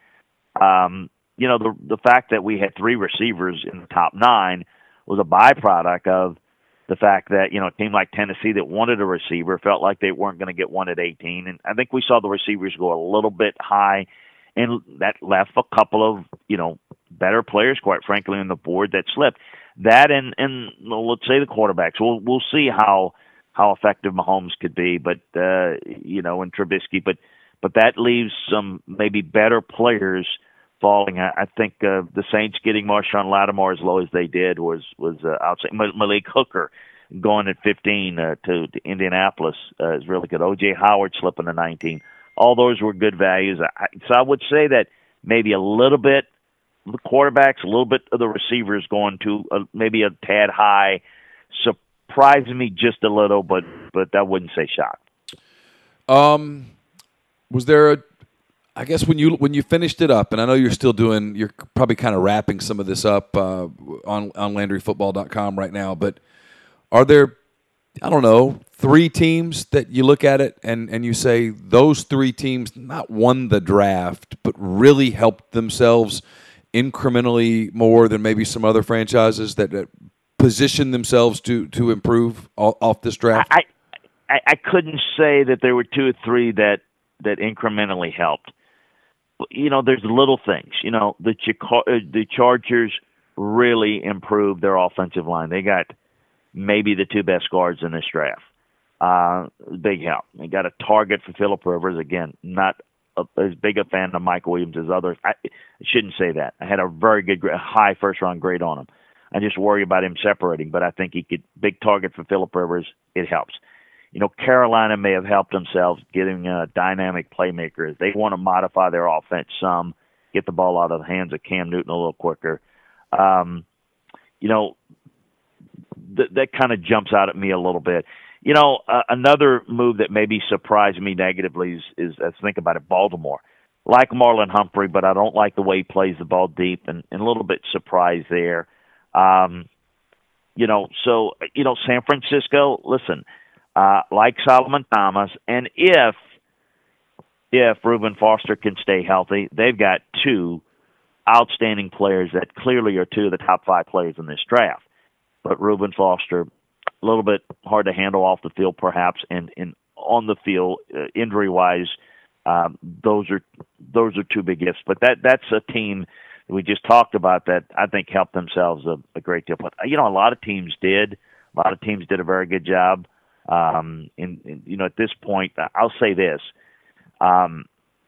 The fact that we had 3 receivers in the top 9 was a byproduct of the fact that, a team like Tennessee that wanted a receiver felt like they weren't going to get one at 18. And I think we saw the receivers go a little bit high, and that left a couple of, better players, quite frankly, on the board that slipped. That and let's say the quarterbacks. We'll see how effective Mahomes could be, but and Trubisky, but that leaves some maybe better players falling. I think the Saints getting Marshawn Lattimore as low as they did was outside. Malik Hooker going at 15 to Indianapolis is really good. O.J. Howard slipping to 19. All those were good values. So I would say that maybe a little bit the quarterbacks, a little bit of the receivers going to maybe a tad high. Surprised me just a little, but I wouldn't say shocked. Was there I guess when you finished it up, and I know you're probably kind of wrapping some of this up on LandryFootball.com right now, but are there, I don't know, 3 teams that you look at it and you say those 3 teams not won the draft, but really helped themselves incrementally more than maybe some other franchises that position themselves to improve off this draft? I couldn't say that there were 2 or 3 that incrementally helped. There's little things. The Chargers really improved their offensive line. They got maybe the 2 best guards in this draft. Big help. They got a target for Phillip Rivers. Again, not as big a fan of Mike Williams as others. I shouldn't say that. I had a very good, high first-round grade on him. I just worry about him separating, but I think he could. Big target for Phillip Rivers. It helps. Carolina may have helped themselves getting dynamic playmakers. They want to modify their offense some, get the ball out of the hands of Cam Newton a little quicker. That kind of jumps out at me a little bit. Another move that maybe surprised me negatively is let's think about it, Baltimore. Like Marlon Humphrey, but I don't like the way he plays the ball deep, and a little bit surprised there. San Francisco, listen, like Solomon Thomas, and if Reuben Foster can stay healthy, they've got 2 outstanding players that clearly are 2 of the top 5 players in this draft. But Reuben Foster, a little bit hard to handle off the field, perhaps, and on the field, injury-wise, those are 2 big gifts. But that's a team that we just talked about that I think helped themselves a great deal. But a lot of teams did. A lot of teams did a very good job. At this point, I'll say this: 20%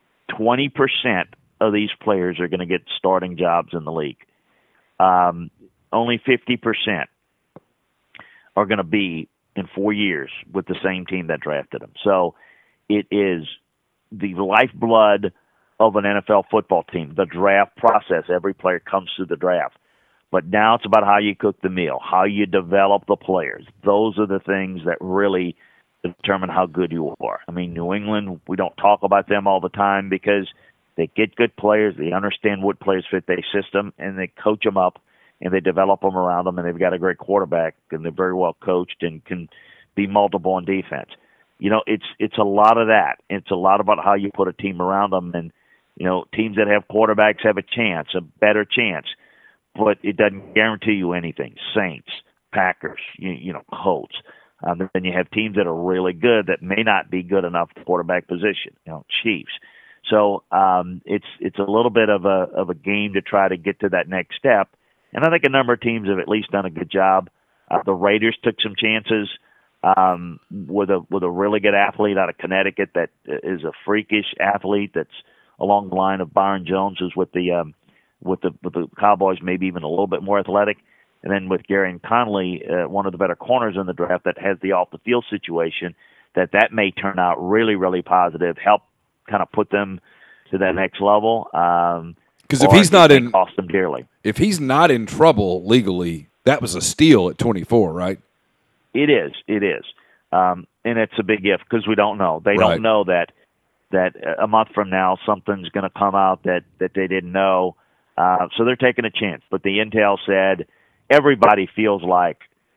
of these players are going to get starting jobs in the league. Only 50% are going to be in 4 years with the same team that drafted them. So it is the lifeblood of an NFL football team, the draft process. Every player comes through the draft. But now it's about how you cook the meal, how you develop the players. Those are the things that really determine how good you are. I mean, New England, we don't talk about them all the time because they get good players, they understand what players fit their system, and they coach them up, and they develop them around them, and they've got a great quarterback, and they're very well coached and can be multiple on defense. It's a lot of that. It's a lot about how you put a team around them, and teams that have quarterbacks have a chance, a better chance, but it doesn't guarantee you anything. Saints, Packers, Colts. Then you have teams that are really good that may not be good enough at the quarterback position. Chiefs. So it's a little bit of a game to try to get to that next step. And I think a number of teams have at least done a good job. The Raiders took some chances with a really good athlete out of Connecticut that is a freakish athlete that's along the line of Byron Jones, who's with the Cowboys, maybe even a little bit more athletic. And then with Gary Conley, one of the better corners in the draft that has the off-the-field situation. that may turn out really, really positive, help kind of put them to that next level. Because if he's not in, cost them dearly. If he's not in trouble legally, that was a steal at 24, right? It is, and it's a big if because we don't know. They don't know that a month from now something's going to come out that they didn't know. So they're taking a chance. But the intel said everybody feels like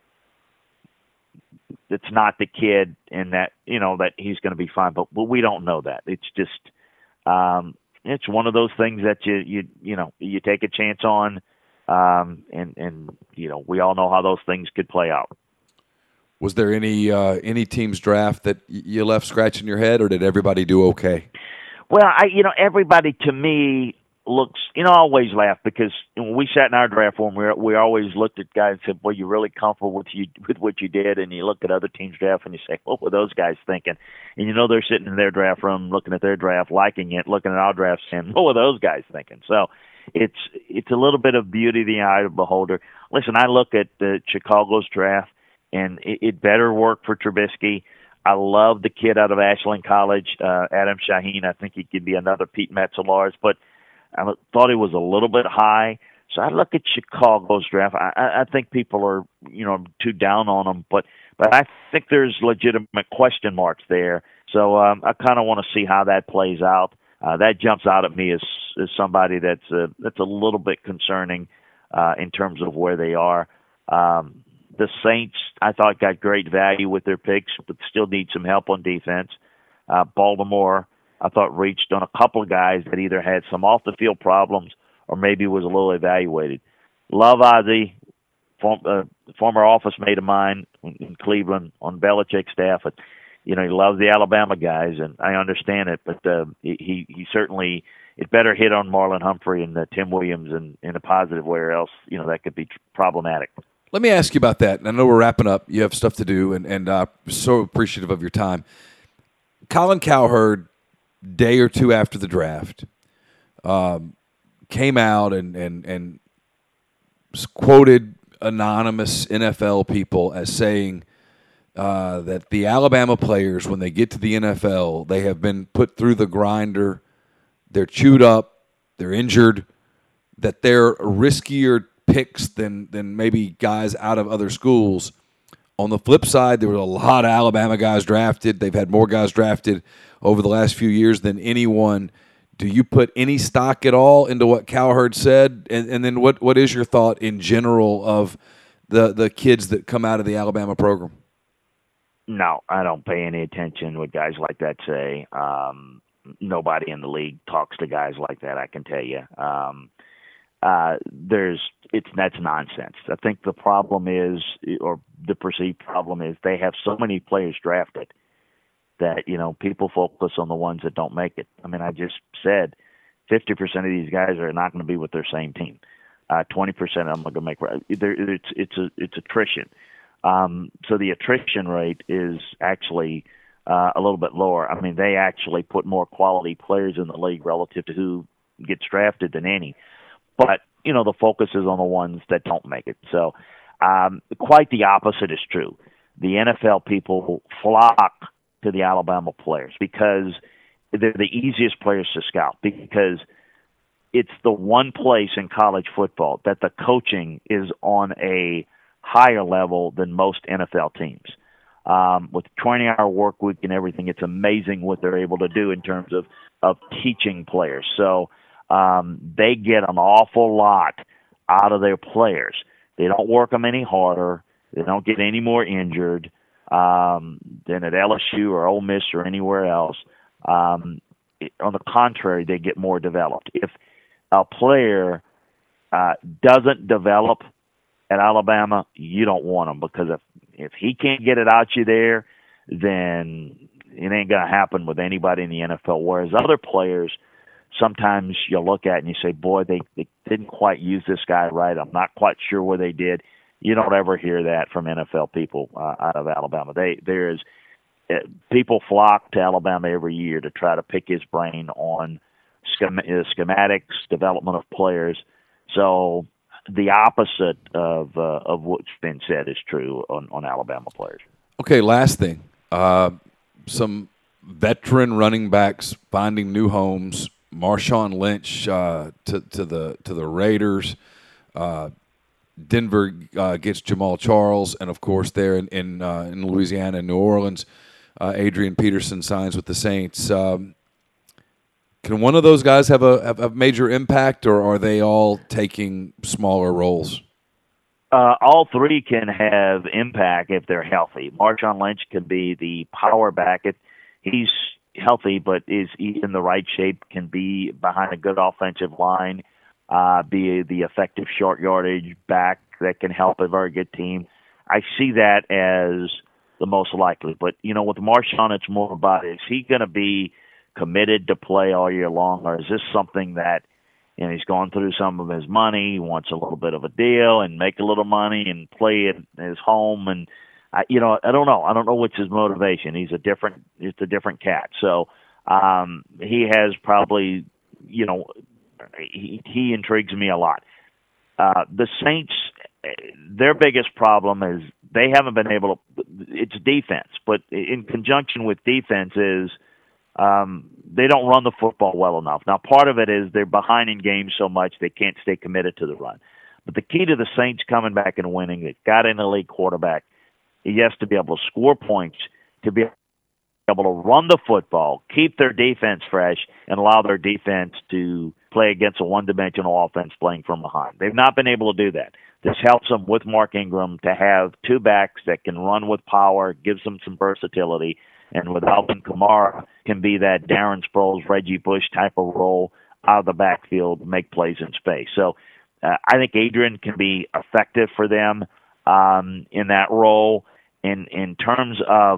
it's not the kid and that, that he's going to be fine. But we don't know that. It's just it's one of those things that you take a chance on. And we all know how those things could play out. Was there any team's draft that you left scratching your head, or did everybody do okay? Well, everybody to me looks, I always laugh because when we sat in our draft room, we always looked at guys and said, "Well, you're really comfortable with what you did," and you look at other teams' draft and you say, "What were those guys thinking?" And they're sitting in their draft room, looking at their draft, liking it, looking at our draft, saying, "What were those guys thinking?" So it's a little bit of beauty of the eye of the beholder. Listen, I look at Chicago's draft, and it better work for Trubisky. I love the kid out of Ashland College, Adam Shaheen. I think he could be another Pete Metzelaars, but I thought he was a little bit high. So I look at Chicago's draft. I think people are, too down on them, but I think there's legitimate question marks there. So I kind of want to see how that plays out. That jumps out at me as somebody that's a little bit concerning in terms of where they are. The Saints, I thought, got great value with their picks, but still need some help on defense. Baltimore, I thought, reached on a couple of guys that either had some off-the-field problems or maybe was a little evaluated. Love Ozzie, former office mate of mine in Cleveland on Belichick's staff. But, he loves the Alabama guys, and I understand it, but he certainly – it better hit on Marlon Humphrey and Tim Williams in a positive way, or else, that could be problematic. Let me ask you about that. And I know we're wrapping up. You have stuff to do, and so appreciative of your time. Colin Cowherd, day or two after the draft, came out and quoted anonymous NFL people as saying that the Alabama players, when they get to the NFL, they have been put through the grinder. They're chewed up. They're injured. That they're riskier picks than maybe guys out of other schools. On the flip side, there were a lot of Alabama guys drafted. They've had more guys drafted over the last few years than anyone. Do you put any stock at all into what Cowherd said? And then what is your thought in general of the kids that come out of the Alabama program? No, I don't pay any attention what guys like that say. Nobody in the league talks to guys like that, I can tell you. That's nonsense. I think the problem is, or the perceived problem is, they have so many players drafted that people focus on the ones that don't make it. I mean, I just said 50% of these guys are not going to be with their same team. 20% of them are going to make. It's attrition. So the attrition rate is actually a little bit lower. I mean, they actually put more quality players in the league relative to who gets drafted than any. But, the focus is on the ones that don't make it. So quite the opposite is true. The NFL people flock to the Alabama players because they're the easiest players to scout, because it's the one place in college football that the coaching is on a higher level than most NFL teams. With 20-hour work week and everything, it's amazing what they're able to do in terms of teaching players. So they get an awful lot out of their players. They don't work them any harder. They don't get any more injured than at LSU or Ole Miss or anywhere else. On the contrary, they get more developed. If a player doesn't develop at Alabama, you don't want him, because if he can't get it out you there, then it ain't going to happen with anybody in the NFL. Whereas other players, sometimes you'll look at it and you say, boy, they didn't quite use this guy right. I'm not quite sure where they did. You don't ever hear that from NFL people out of Alabama. People flock to Alabama every year to try to pick his brain on schematics, development of players. So the opposite of what's been said is true on Alabama players. Okay, last thing. some veteran running backs finding new homes. Marshawn Lynch to the Raiders. Denver gets Jamal Charles, and of course there in Louisiana and New Orleans, Adrian Peterson signs with the Saints. Can one of those guys have a major impact, or are they all taking smaller roles? All three can have impact if they're healthy. Marshawn Lynch can be the power back. He's healthy, but is he in the right shape, can be behind a good offensive line, be the effective short yardage back that can help a very good team. I see that as the most likely. But, with Marshawn, it's more about, is he going to be committed to play all year long, or is this something that, he's gone through some of his money, he wants a little bit of a deal and make a little money and play at his home, and I don't know. I don't know what's his motivation. It's a different cat. So he has probably, he intrigues me a lot. The Saints, their biggest problem is they haven't been able to. It's defense, but in conjunction with defense is they don't run the football well enough. Now, part of it is they're behind in games so much they can't stay committed to the run. But the key to the Saints coming back and winning, they got an elite quarterback. He has to be able to score points, to be able to run the football, keep their defense fresh, and allow their defense to play against a one-dimensional offense playing from behind. They've not been able to do that. This helps them with Mark Ingram to have two backs that can run with power, gives them some versatility, and with Alvin Kamara can be that Darren Sproles, Reggie Bush type of role out of the backfield, make plays in space. So I think Adrian can be effective for them in that role. In terms of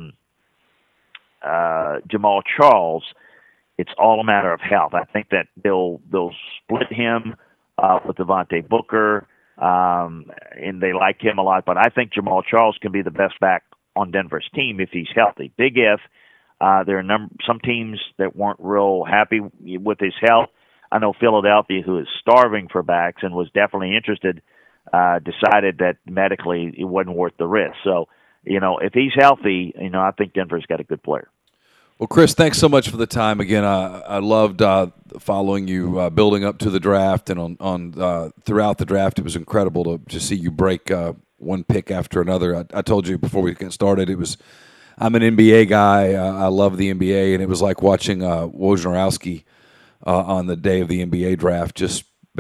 Jamal Charles, it's all a matter of health. I think that they'll split him with Devontae Booker, and they like him a lot. But I think Jamal Charles can be the best back on Denver's team if he's healthy. Big if. There are some teams that weren't real happy with his health. I know Philadelphia, who is starving for backs and was definitely interested, decided that medically it wasn't worth the risk. So, if he's healthy, I think Denver's got a good player. Well, Chris, thanks so much for the time. Again, I loved following you building up to the draft, and on throughout the draft, it was incredible to see you break one pick after another. I told you before we get started, I'm an NBA guy. I love the NBA, and it was like watching Wojnarowski on the day of the NBA draft, just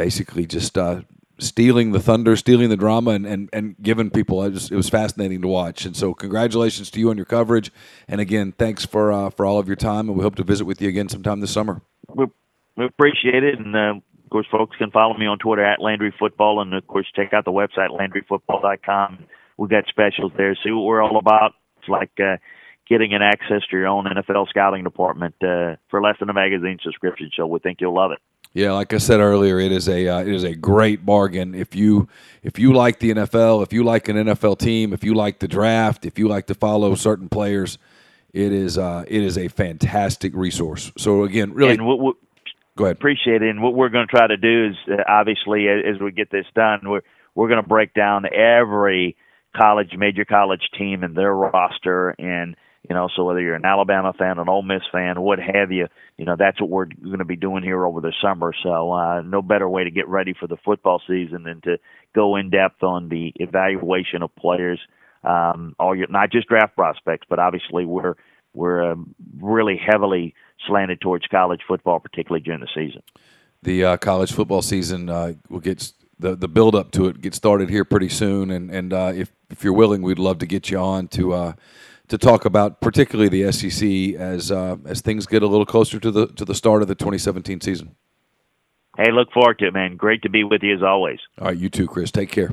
stealing the thunder, stealing the drama, and giving people. It was fascinating to watch. And so congratulations to you on your coverage. And again, thanks for all of your time, and we hope to visit with you again sometime this summer. We appreciate it. And, of course, folks can follow me on Twitter at Landry Football. And, of course, check out the website, LandryFootball.com. We've got specials there. See what we're all about. It's like getting an access to your own NFL scouting department for less than a magazine subscription. So we think you'll love it. Yeah, like I said earlier, it is a great bargain. If you like the NFL, if you like an NFL team, if you like the draft, if you like to follow certain players, it is a fantastic resource. So again, really, go ahead. Appreciate it. And what we're going to try to do is, obviously, as we get this done, we're going to break down every major college team and their roster, and so whether you're an Alabama fan, an Ole Miss fan, what have you, that's what we're going to be doing here over the summer. So no better way to get ready for the football season than to go in depth on the evaluation of players, not just draft prospects, but obviously we're really heavily slanted towards college football, particularly during the season. The college football season will get the build up to it get started here pretty soon, and if you're willing, we'd love to get you on to talk about particularly the SEC as things get a little closer to the start of the 2017 season. Hey, look forward to it, man. Great to be with you as always. All right, you too, Chris. Take care.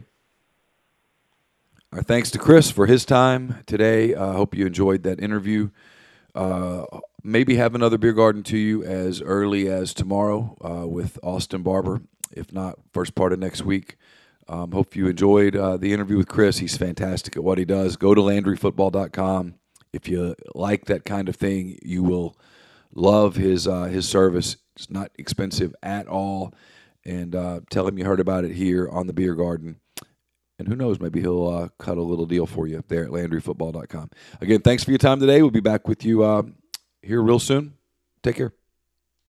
Our thanks to Chris for his time today. I hope you enjoyed that interview. Maybe have another Beer Garden to you as early as tomorrow with Austin Barber, if not first part of next week. Hope you enjoyed the interview with Chris. He's fantastic at what he does. Go to LandryFootball.com. If you like that kind of thing, you will love his service. It's not expensive at all. And tell him you heard about it here on the Beer Garden. And who knows, maybe he'll cut a little deal for you there at LandryFootball.com. Again, thanks for your time today. We'll be back with you here real soon. Take care.